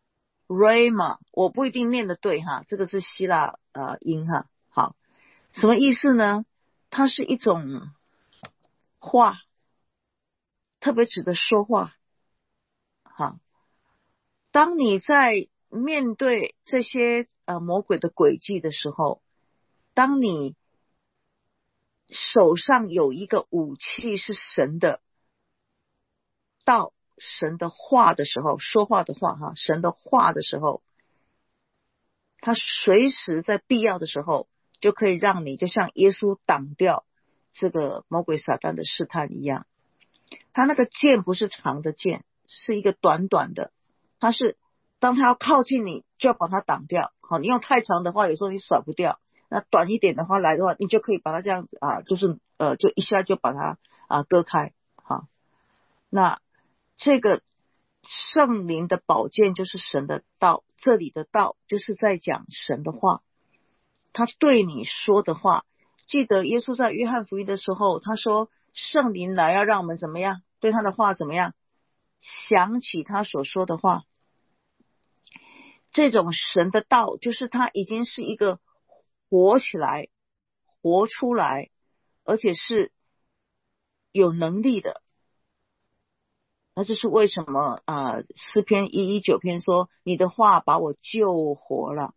Rhema， 我不一定念的对哈，这个是希腊音哈。好，什么意思呢？它是一种话，特别指的说话。好，当你在面对这些魔鬼的诡计的时候，当你手上有一个武器是神的道，神的话的时候，说话的话哈，神的话的时候，他随时在必要的时候就可以让你就像耶稣挡掉这个魔鬼撒旦的试探一样。他那个剑不是长的剑，是一个短短的，他是当他要靠近你就要把它挡掉。好，你用太长的话有时候你甩不掉，那短一点的话来的话，你就可以把它这样就是就一下就把它割开。好，那这个圣灵的宝剑就是神的道，这里的道就是在讲神的话，他对你说的话。记得耶稣在约翰福音的时候，他说圣灵来要让我们怎么样，对他的话怎么样，想起他所说的话。这种神的道就是他已经是一个活起来活出来，而且是有能力的。那这是为什么诗篇119篇说你的话把我救活了。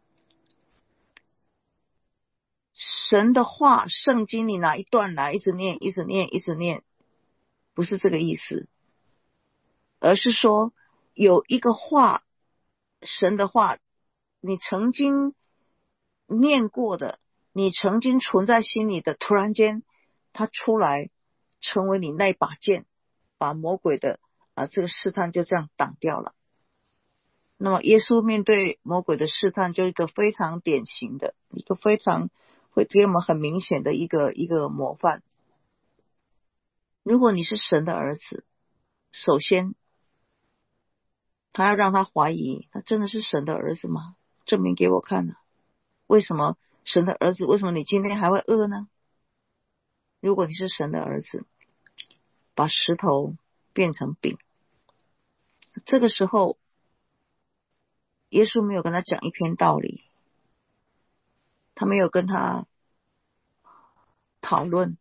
神的话，圣经你拿一段来一直念一直念一直念，不是这个意思，而是说有一个话，神的话你曾经念过的，你曾经存在心里的，突然间它出来成为你那把剑，把魔鬼的这个试探就这样挡掉了。那么耶稣面对魔鬼的试探，就一个非常典型的，一个非常会给我们很明显的一个模范。如果你是神的儿子，首先他要让他怀疑，他真的是神的儿子吗？证明给我看啊！为什么神的儿子，为什么你今天还会饿呢？如果你是神的儿子，把石头变成饼， 这个时候耶稣没有跟他讲一篇道理，他没有跟他讨论，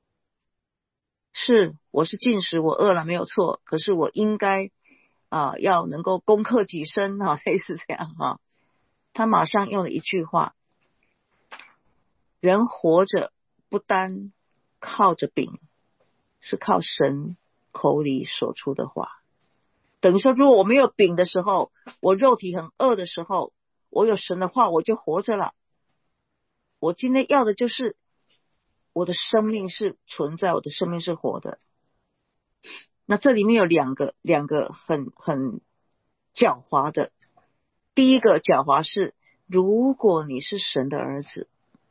我是禁食，我饿了没有错，可是我应该要能够攻克己身类似这样他马上用了一句话，人活着不单靠着饼，是靠神口里所出的话。等于说如果我没有饼的时候，我肉体很饿的时候，我有神的话我就活着了。我今天要的就是我的生命是存在，我的生命是活的。那这里面有两个很狡猾的。第一个狡猾是，如果你是神的儿子，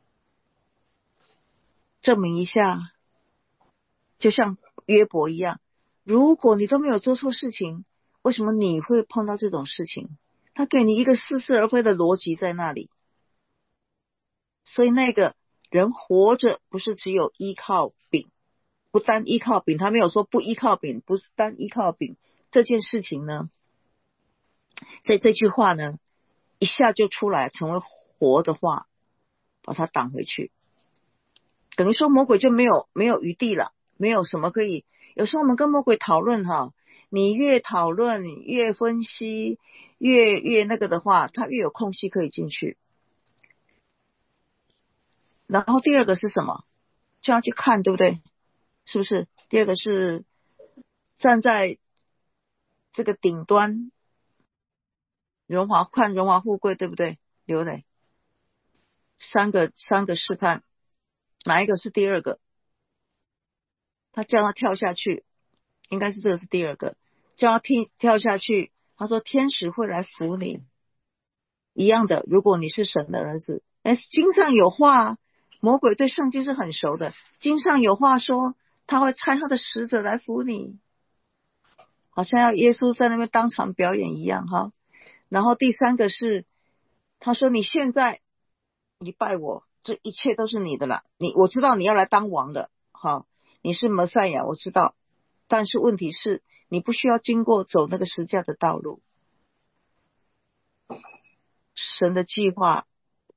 证明一下，就像约伯一样，如果你都没有做错事情，为什么你会碰到这种事情？他给你一个似是而非的逻辑在那里。所以那个人活着不是只有依靠饼，不单依靠饼，他没有说不依靠饼，不是单依靠饼这件事情呢。所以这句话呢一下就出来成为活的话，把它挡回去，等于说魔鬼就没有余地了，没有什么可以。有时候我们跟魔鬼讨论你越讨论越分析越那个的话，他越有空隙可以进去。然后第二个是什么？就要去看，对不对？是不是？第二个是站在这个顶端，看荣华富贵，对不对？刘磊，三个试探，哪一个是第二个？他叫他跳下去，应该是这个是第二个，叫他跳下去。他说天使会来扶你，一样的，如果你是神的儿子。经上有话，魔鬼对圣经是很熟的，经上有话说他会差他的使者来扶你，好像要耶稣在那边当场表演一样然后第三个是他说你现在你拜我，这一切都是你的了，我知道你要来当王的你是弥赛亚，我知道，但是问题是你不需要经过走那个十架的道路。神的计划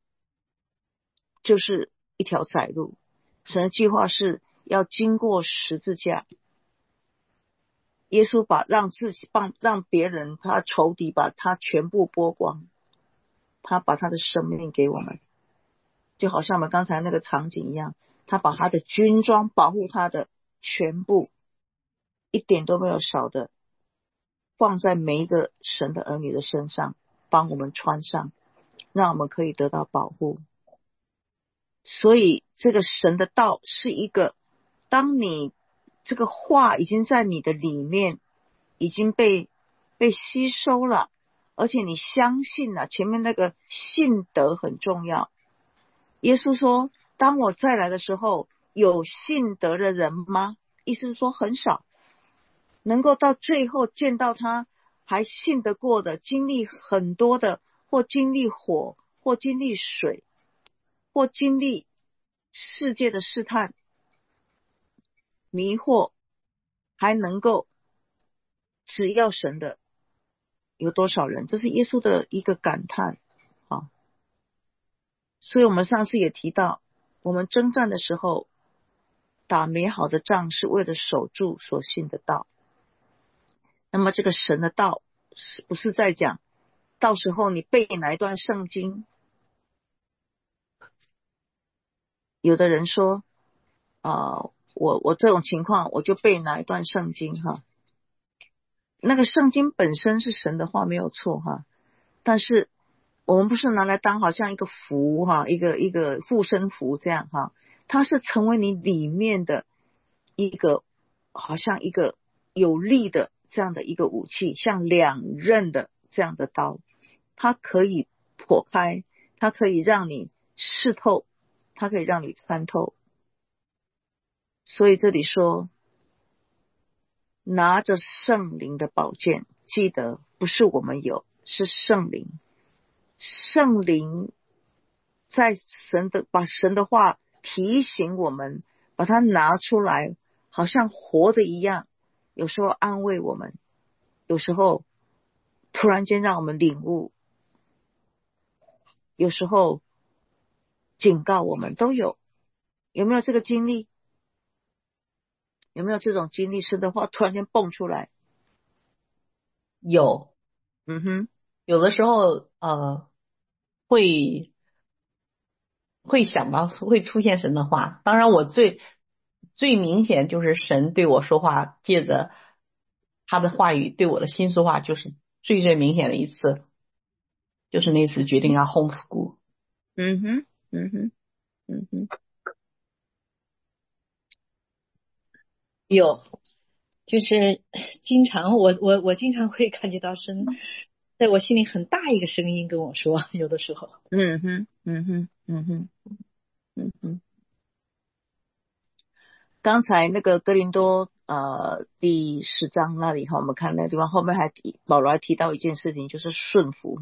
就是一条窄路，神的计划是要经过十字架。耶稣让别人他仇敌把他全部剥光，他把他的生命给我们，就好像我们刚才那个场景一样，他把他的军装保护他的全部，一点都没有少的放在每一个神的儿女的身上，帮我们穿上，让我们可以得到保护。所以这个神的道是一个，当你这个话已经在你的里面已经被吸收了，而且你相信了，前面那个信德很重要。耶稣说当我再来的时候，有信德的人吗？意思是说很少，能够到最后见到他还信得过的，经历很多的，或经历火，或经历水，或经历世界的试探迷惑，还能够只要神的有多少人？这是耶稣的一个感叹所以我们上次也提到，我们征战的时候打美好的仗是为了守住所信的道。那么这个神的道是不是在讲到时候你背哪一段圣经？有的人说我这种情况我就背哪一段圣经那个圣经本身是神的话没有错但是我们不是拿来当好像一个符一个护身符这样它是成为你里面的一个好像一个有力的这样的一个武器，像两刃的这样的刀，它可以破开，它可以让你刺透，它可以让你穿透。所以这里说拿着圣灵的宝剑，记得不是我们有，是圣灵。圣灵在把神的话提醒我们，把它拿出来，好像活的一样，有时候安慰我们，有时候突然间让我们领悟，有时候警告我们都有。有没有这个经历？有没有这种经历？神的话突然间蹦出来？ 有， 有的时候会想到会出现神的话。当然我最明显就是神对我说话，借着他的话语对我的心说话，就是最明显的一次，就是那次决定要 homeschool。 有，就是经常我经常会感觉到神在我心里很大一个声音跟我说，有的时候。 刚才那个哥林多第10章那里我们看那个地方后面保罗还提到一件事情，就是顺服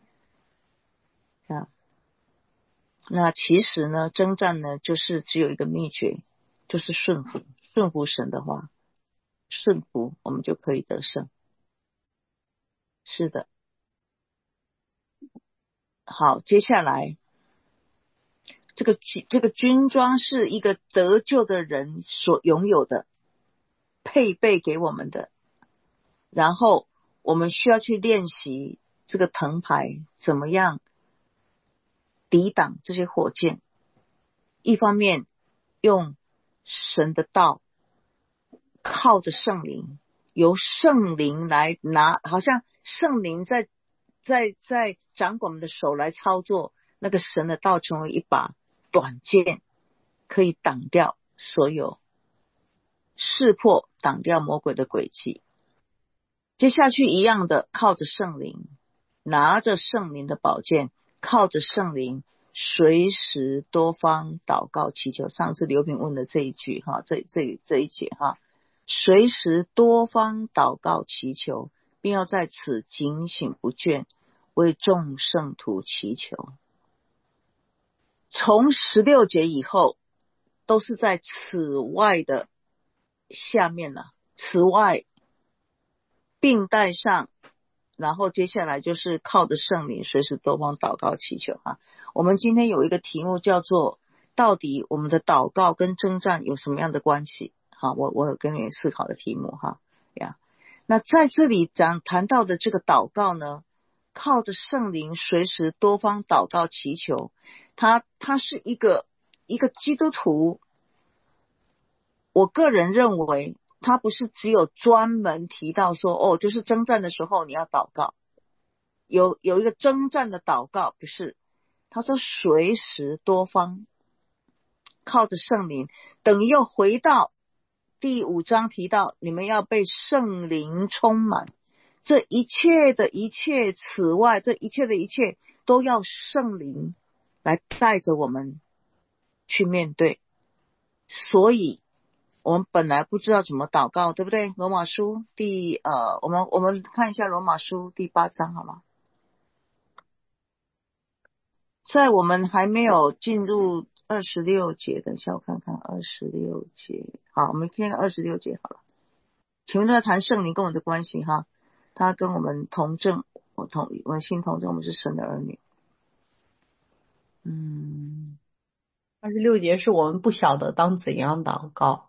啊。那其实呢，征战呢就是只有一个秘诀，就是顺服神的话，顺服我们就可以得胜。是的。好，接下来这个军装是一个得救的人所拥有的，配备给我们的，然后我们需要去练习这个藤牌怎么样抵挡这些火箭。一方面用神的道，靠着圣灵，由圣灵来拿，好像圣灵在掌管我们的手来操作，那个神的道成为一把短剑，可以挡掉所有识破，挡掉魔鬼的诡计。接下去一样的，靠着圣灵，拿着圣灵的宝剑，靠着圣灵随时多方祷告祈求。上次刘平问的这一句这一节随时多方祷告祈求，并要在此警醒不倦，为众圣徒祈求。从16节以后都是在此外的下面了，此外并带上，然后接下来就是靠着圣灵随时多方祷告祈求我们今天有一个题目叫做到底我们的祷告跟征战有什么样的关系？我有跟你们思考的题目那在这里谈到的这个祷告呢，靠着圣灵随时多方祷告祈求，它是一个基督徒，我个人认为他不是只有专门提到说就是征战的时候你要祷告，有一个征战的祷告，不是，他说随时多方靠着圣灵，等于又回到第5章提到你们要被圣灵充满，这一切的一切，此外这一切的一切都要圣灵来带着我们去面对。所以我们本来不知道怎么祷告，对不对？罗马书我们看一下罗马书第8章好吗？在我们还没有进入26节，等一下我看看26节。好，我们看26节好了。请问他谈圣灵跟我们的关系他跟我们同证，我们信同证，我们是神的儿女。 26节是我们不晓得当怎样祷告。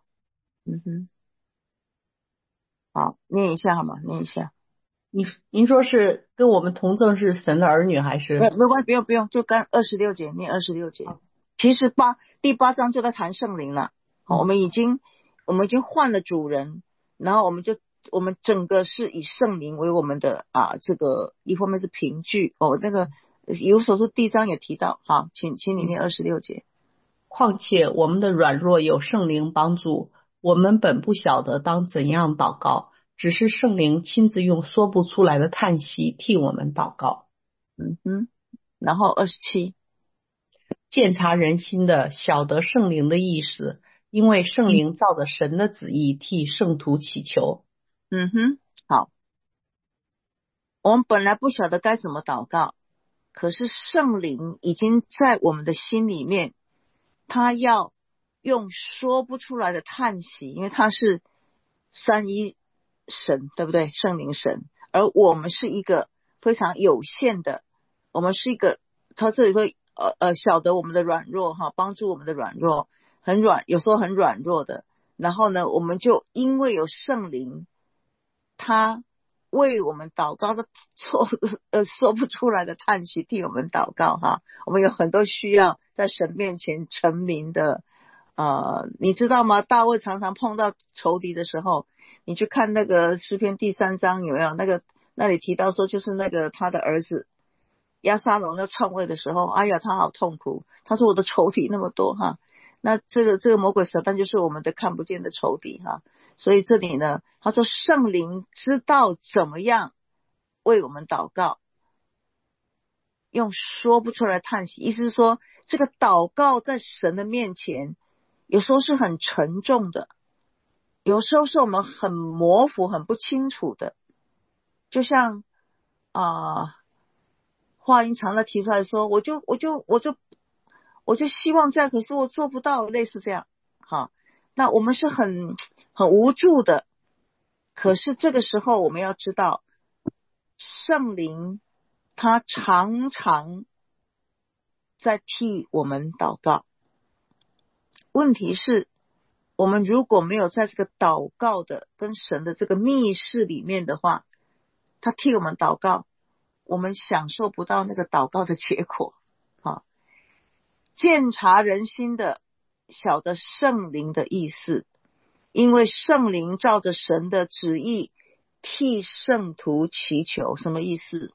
好，念一下好吗？念一下。 您说是跟我们同证是神的儿女还是？ 没关系，不用，就干26节，念26节。其实第8章就在谈圣灵了。我们已经换了主人，然后我们整个是以圣灵为我们的这个一方面是凭据那个有所说第1章也提到。好，请你念26节。 况且我们的软弱有圣灵帮助，我们本不晓得当怎样祷告，只是圣灵亲自用说不出来的叹息替我们祷告。 然后27， 鉴察人心的晓得圣灵的意思，因为圣灵照着神的旨意替圣徒祈求。 好，我们本来不晓得该怎么祷告，可是圣灵已经在我们的心里面，他要用说不出来的叹息，因为他是三一神，对不对？圣灵神，而我们是一个非常有限的，我们是一个，他这里说晓得我们的软弱哈，帮助我们的软弱，很软，有时候很软弱的。然后呢，我们就因为有圣灵，他为我们祷告的说不出来的叹息，替我们祷告哈。我们有很多需要在神面前陈明的，你知道吗？大卫常常碰到仇敌的时候，你去看那个诗篇第3章有没有那里提到说，就是那个他的儿子押沙龙要篡位的时候，哎呀，他好痛苦。他说我的仇敌那么多哈，那这个魔鬼撒旦就是我们的看不见的仇敌哈。所以这里呢，他说圣灵知道怎么样为我们祷告，用说不出来叹息，意思是说这个祷告在神的面前有时候是很沉重的，有时候是我们很模糊很不清楚的，就像话音常常提出来说，我就希望这样，可是我做不到，类似这样。好，那我们是很无助的。可是这个时候我们要知道，圣灵他常常在替我们祷告。问题是，我们如果没有在这个祷告的跟神的这个密室里面的话，他替我们祷告，我们享受不到那个祷告的结果。鉴察人心的晓得圣灵的意思，因为圣灵照着神的旨意替圣徒祈求。什么意思？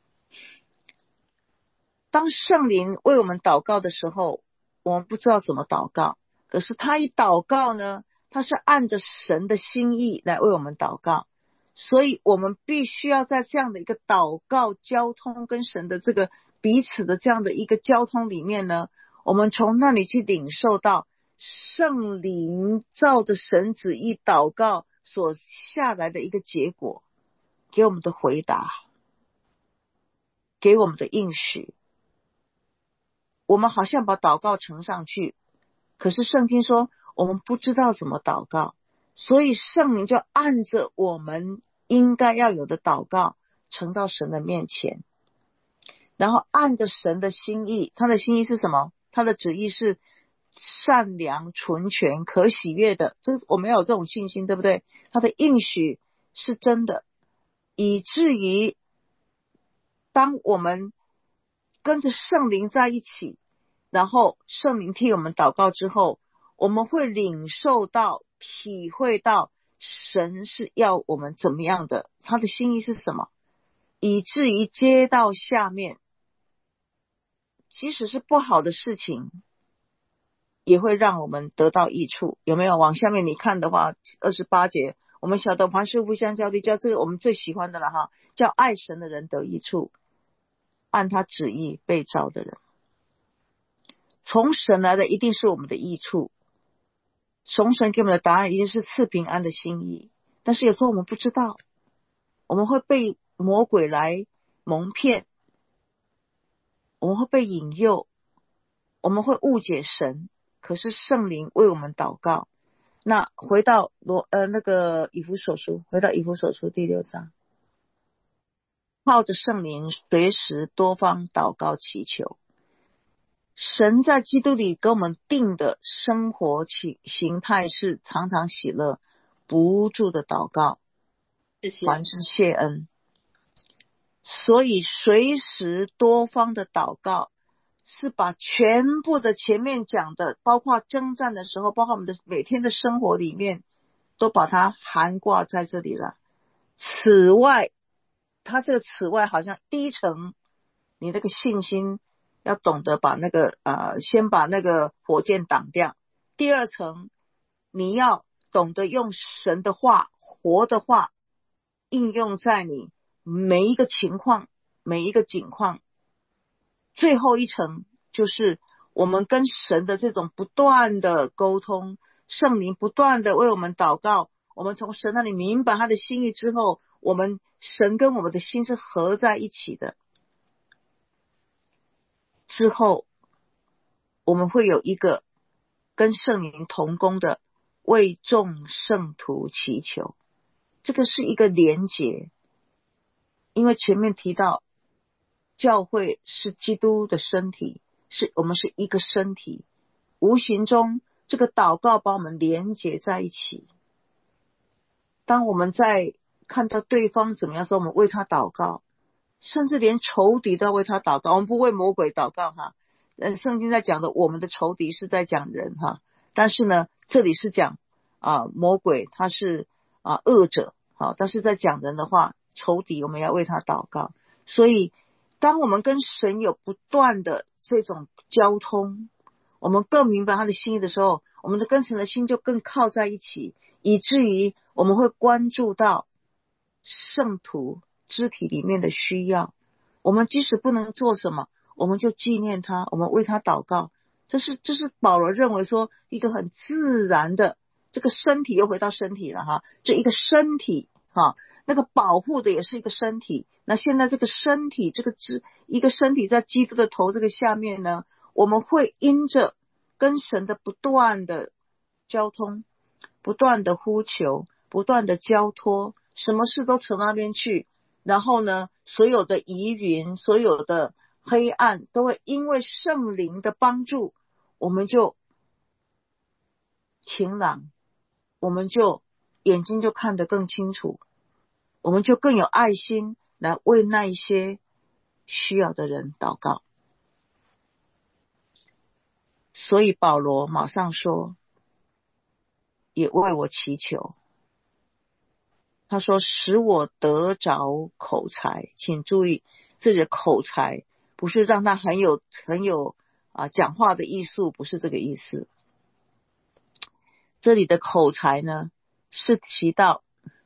当圣灵为我们祷告的时候，我们不知道怎么祷告，可是他一祷告呢，他是按着神的心意来为我们祷告，所以我们必须要在这样的一个祷告交通跟神的这个彼此的这样的一个交通里面呢，我们从那里去领受到圣灵照着神旨意祷告所下来的一个结果，给我们的回答，给我们的应许。我们好像把祷告呈上去，可是圣经说我们不知道怎么祷告，所以圣灵就按着我们应该要有的祷告呈到神的面前，然后按着神的心意。他的心意是什么？他的旨意是善良纯全可喜悦的，这我们要有这种信心，对不对？他的应许是真的，以至于当我们跟着圣灵在一起，然后圣灵替我们祷告之后，我们会领受到体会到神是要我们怎么样的，他的心意是什么，以至于接到下面即使是不好的事情也会让我们得到益处。有没有？往下面你看的话，28节，我们晓得凡事互相效力，叫这个我们最喜欢的了哈，叫爱神的人得益处，按他旨意被召的人。从神来的一定是我们的益处，从神给我们的答案一定是赐平安的心意。但是有时候我们不知道，我们会被魔鬼来蒙骗，我们会被引诱，我们会误解神。可是圣灵为我们祷告。那回到以弗所书，回到以弗所书第6章，靠着圣灵随时多方祷告祈求。神在基督里给我们定的生活形态是常常喜乐，不住的祷告，凡事谢恩。所以随时多方的祷告是把全部的前面讲的，包括征战的时候，包括我们的每天的生活里面，都把它涵盖在这里了。此外，它这个此外好像第一层，你那个信心要懂得把先把那个火箭挡掉。第二层，你要懂得用神的话，活的话，应用在你每一个情况，每一个境况。最后一层就是我们跟神的这种不断的沟通，圣灵不断的为我们祷告，我们从神那里明白他的心意之后，神跟我们的心是合在一起的。之后我们会有一个跟圣灵同工的为众圣徒祈求， 这个是一个连结，因为前面提到教会是基督的身体，我们是一个身体，无形中这个祷告把我们连结在一起。当我们在看到对方怎么样说，我们为他祷告，甚至连仇敌都要为他祷告。我们不为魔鬼祷告哈，圣经在讲的我们的仇敌是在讲人哈，但是呢这里是讲魔鬼他是恶者，好，但是在讲人的话，仇敌我们要为他祷告。所以当我们跟神有不断的这种交通，我们更明白他的心意的时候，我们的跟神的心就更靠在一起，以至于我们会关注到圣徒肢体里面的需要。我们即使不能做什么，我们就纪念他，我们为他祷告。这是保罗认为说一个很自然的，这个身体又回到身体了哈，这一个身体哈，那个保护的也是一个身体。那现在这个身体，一个身体在基督的头这个下面呢，我们会因着跟神的不断的交通，不断的呼求，不断的交托，什么事都从那边去，然后呢所有的疑云，所有的黑暗都会因为圣灵的帮助，我们就晴朗，我们就眼睛就看得更清楚，我们就更有爱心来为那一些需要的人祷告。所以保罗马上说，也为我祈求。他说使我得着口才，请注意这里的口才不是让他很有讲话的艺术，不是这个意思。这里的口才呢，是提到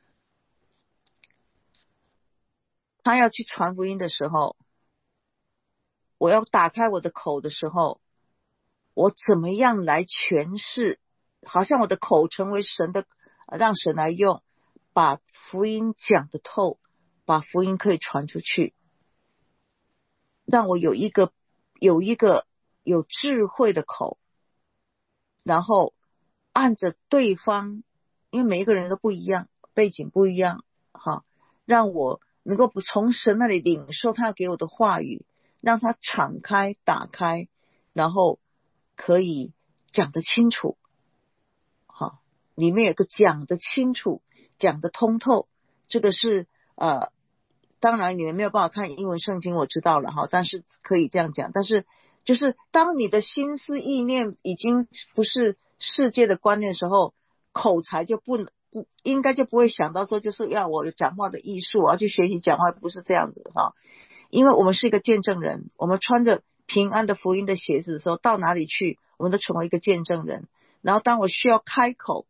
他要去传福音的时候，我要打开我的口的时候，我怎么样来诠释，好像我的口成为神的，让神来用，把福音讲得透，把福音可以传出去，让我有一个有智慧的口，然后按着对方，因为每一个人都不一样，背景不一样让我能够从神那里领受他给我的话语，让他敞开打开，然后可以讲得清楚。里面有个讲得清楚，讲得通透，这个是当然你们没有办法看英文圣经，我知道了但是可以这样讲。但是就是当你的心思意念已经不是世界的观念的时候，口才就应该就不会想到说就是要我有讲话的艺术，我要去学习讲话，不是这样子因为我们是一个见证人，我们穿着平安的福音的鞋子的时候，到哪里去我们都成为一个见证人。然后当我需要开口，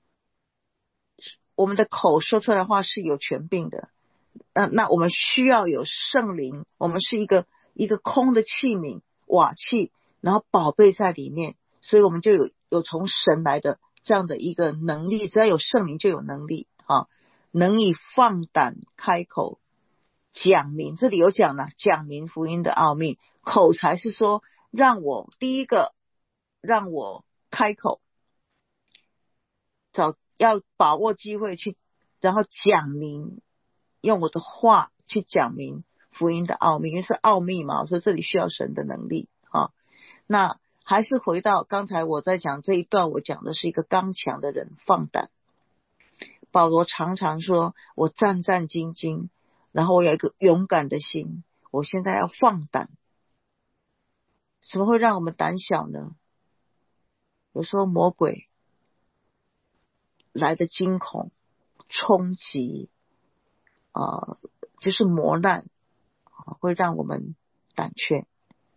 我们的口说出来的话是有权柄的，那我们需要有圣灵，我们是一个空的器皿瓦器，然后宝贝在里面，所以我们就有从神来的这样的一个能力，只要有圣灵就有能力能以放胆开口讲明，这里有讲了讲明福音的奥秘。口才是说第一个让我开口，要把握机会去，然后讲明，用我的话去讲明福音的奥秘，因为是奥秘嘛，所以这里需要神的能力那还是回到刚才我在讲这一段，我讲的是一个刚强的人放胆。保罗常常说我战战兢兢，然后我有一个勇敢的心，我现在要放胆。什么会让我们胆小呢？有时候魔鬼来的惊恐冲击就是磨难会让我们胆怯。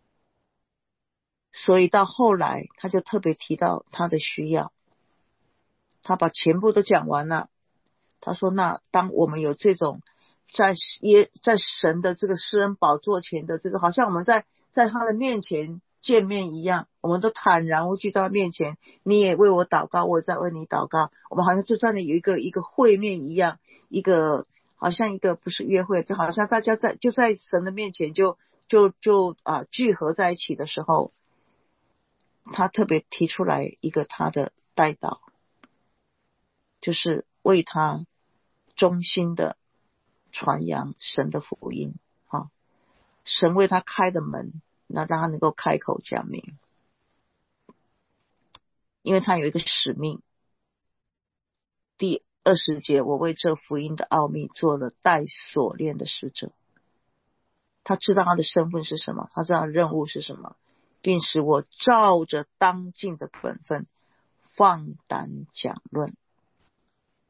所以到后来他就特别提到他的需要，他把全部都讲完了。他说那当我们有这种在神的这个施恩宝座前的这个，好像我们在他的面前见面一样，我们都坦然无惧到他面前，你也为我祷告，我也在为你祷告，我们好像就在那有一个会面一样，好像一个不是约会，就好像大家就在神的面前就聚合在一起的时候，他特别提出来一个他的代祷，就是为他忠心的传扬神的福音啊，神为他开的门，那让他能够开口讲明，因为他有一个使命。第20节，我为这福音的奥秘做了带锁链的使者。他知道他的身份是什么，他知道任务是什么，并使我照着当尽的本分放胆讲论。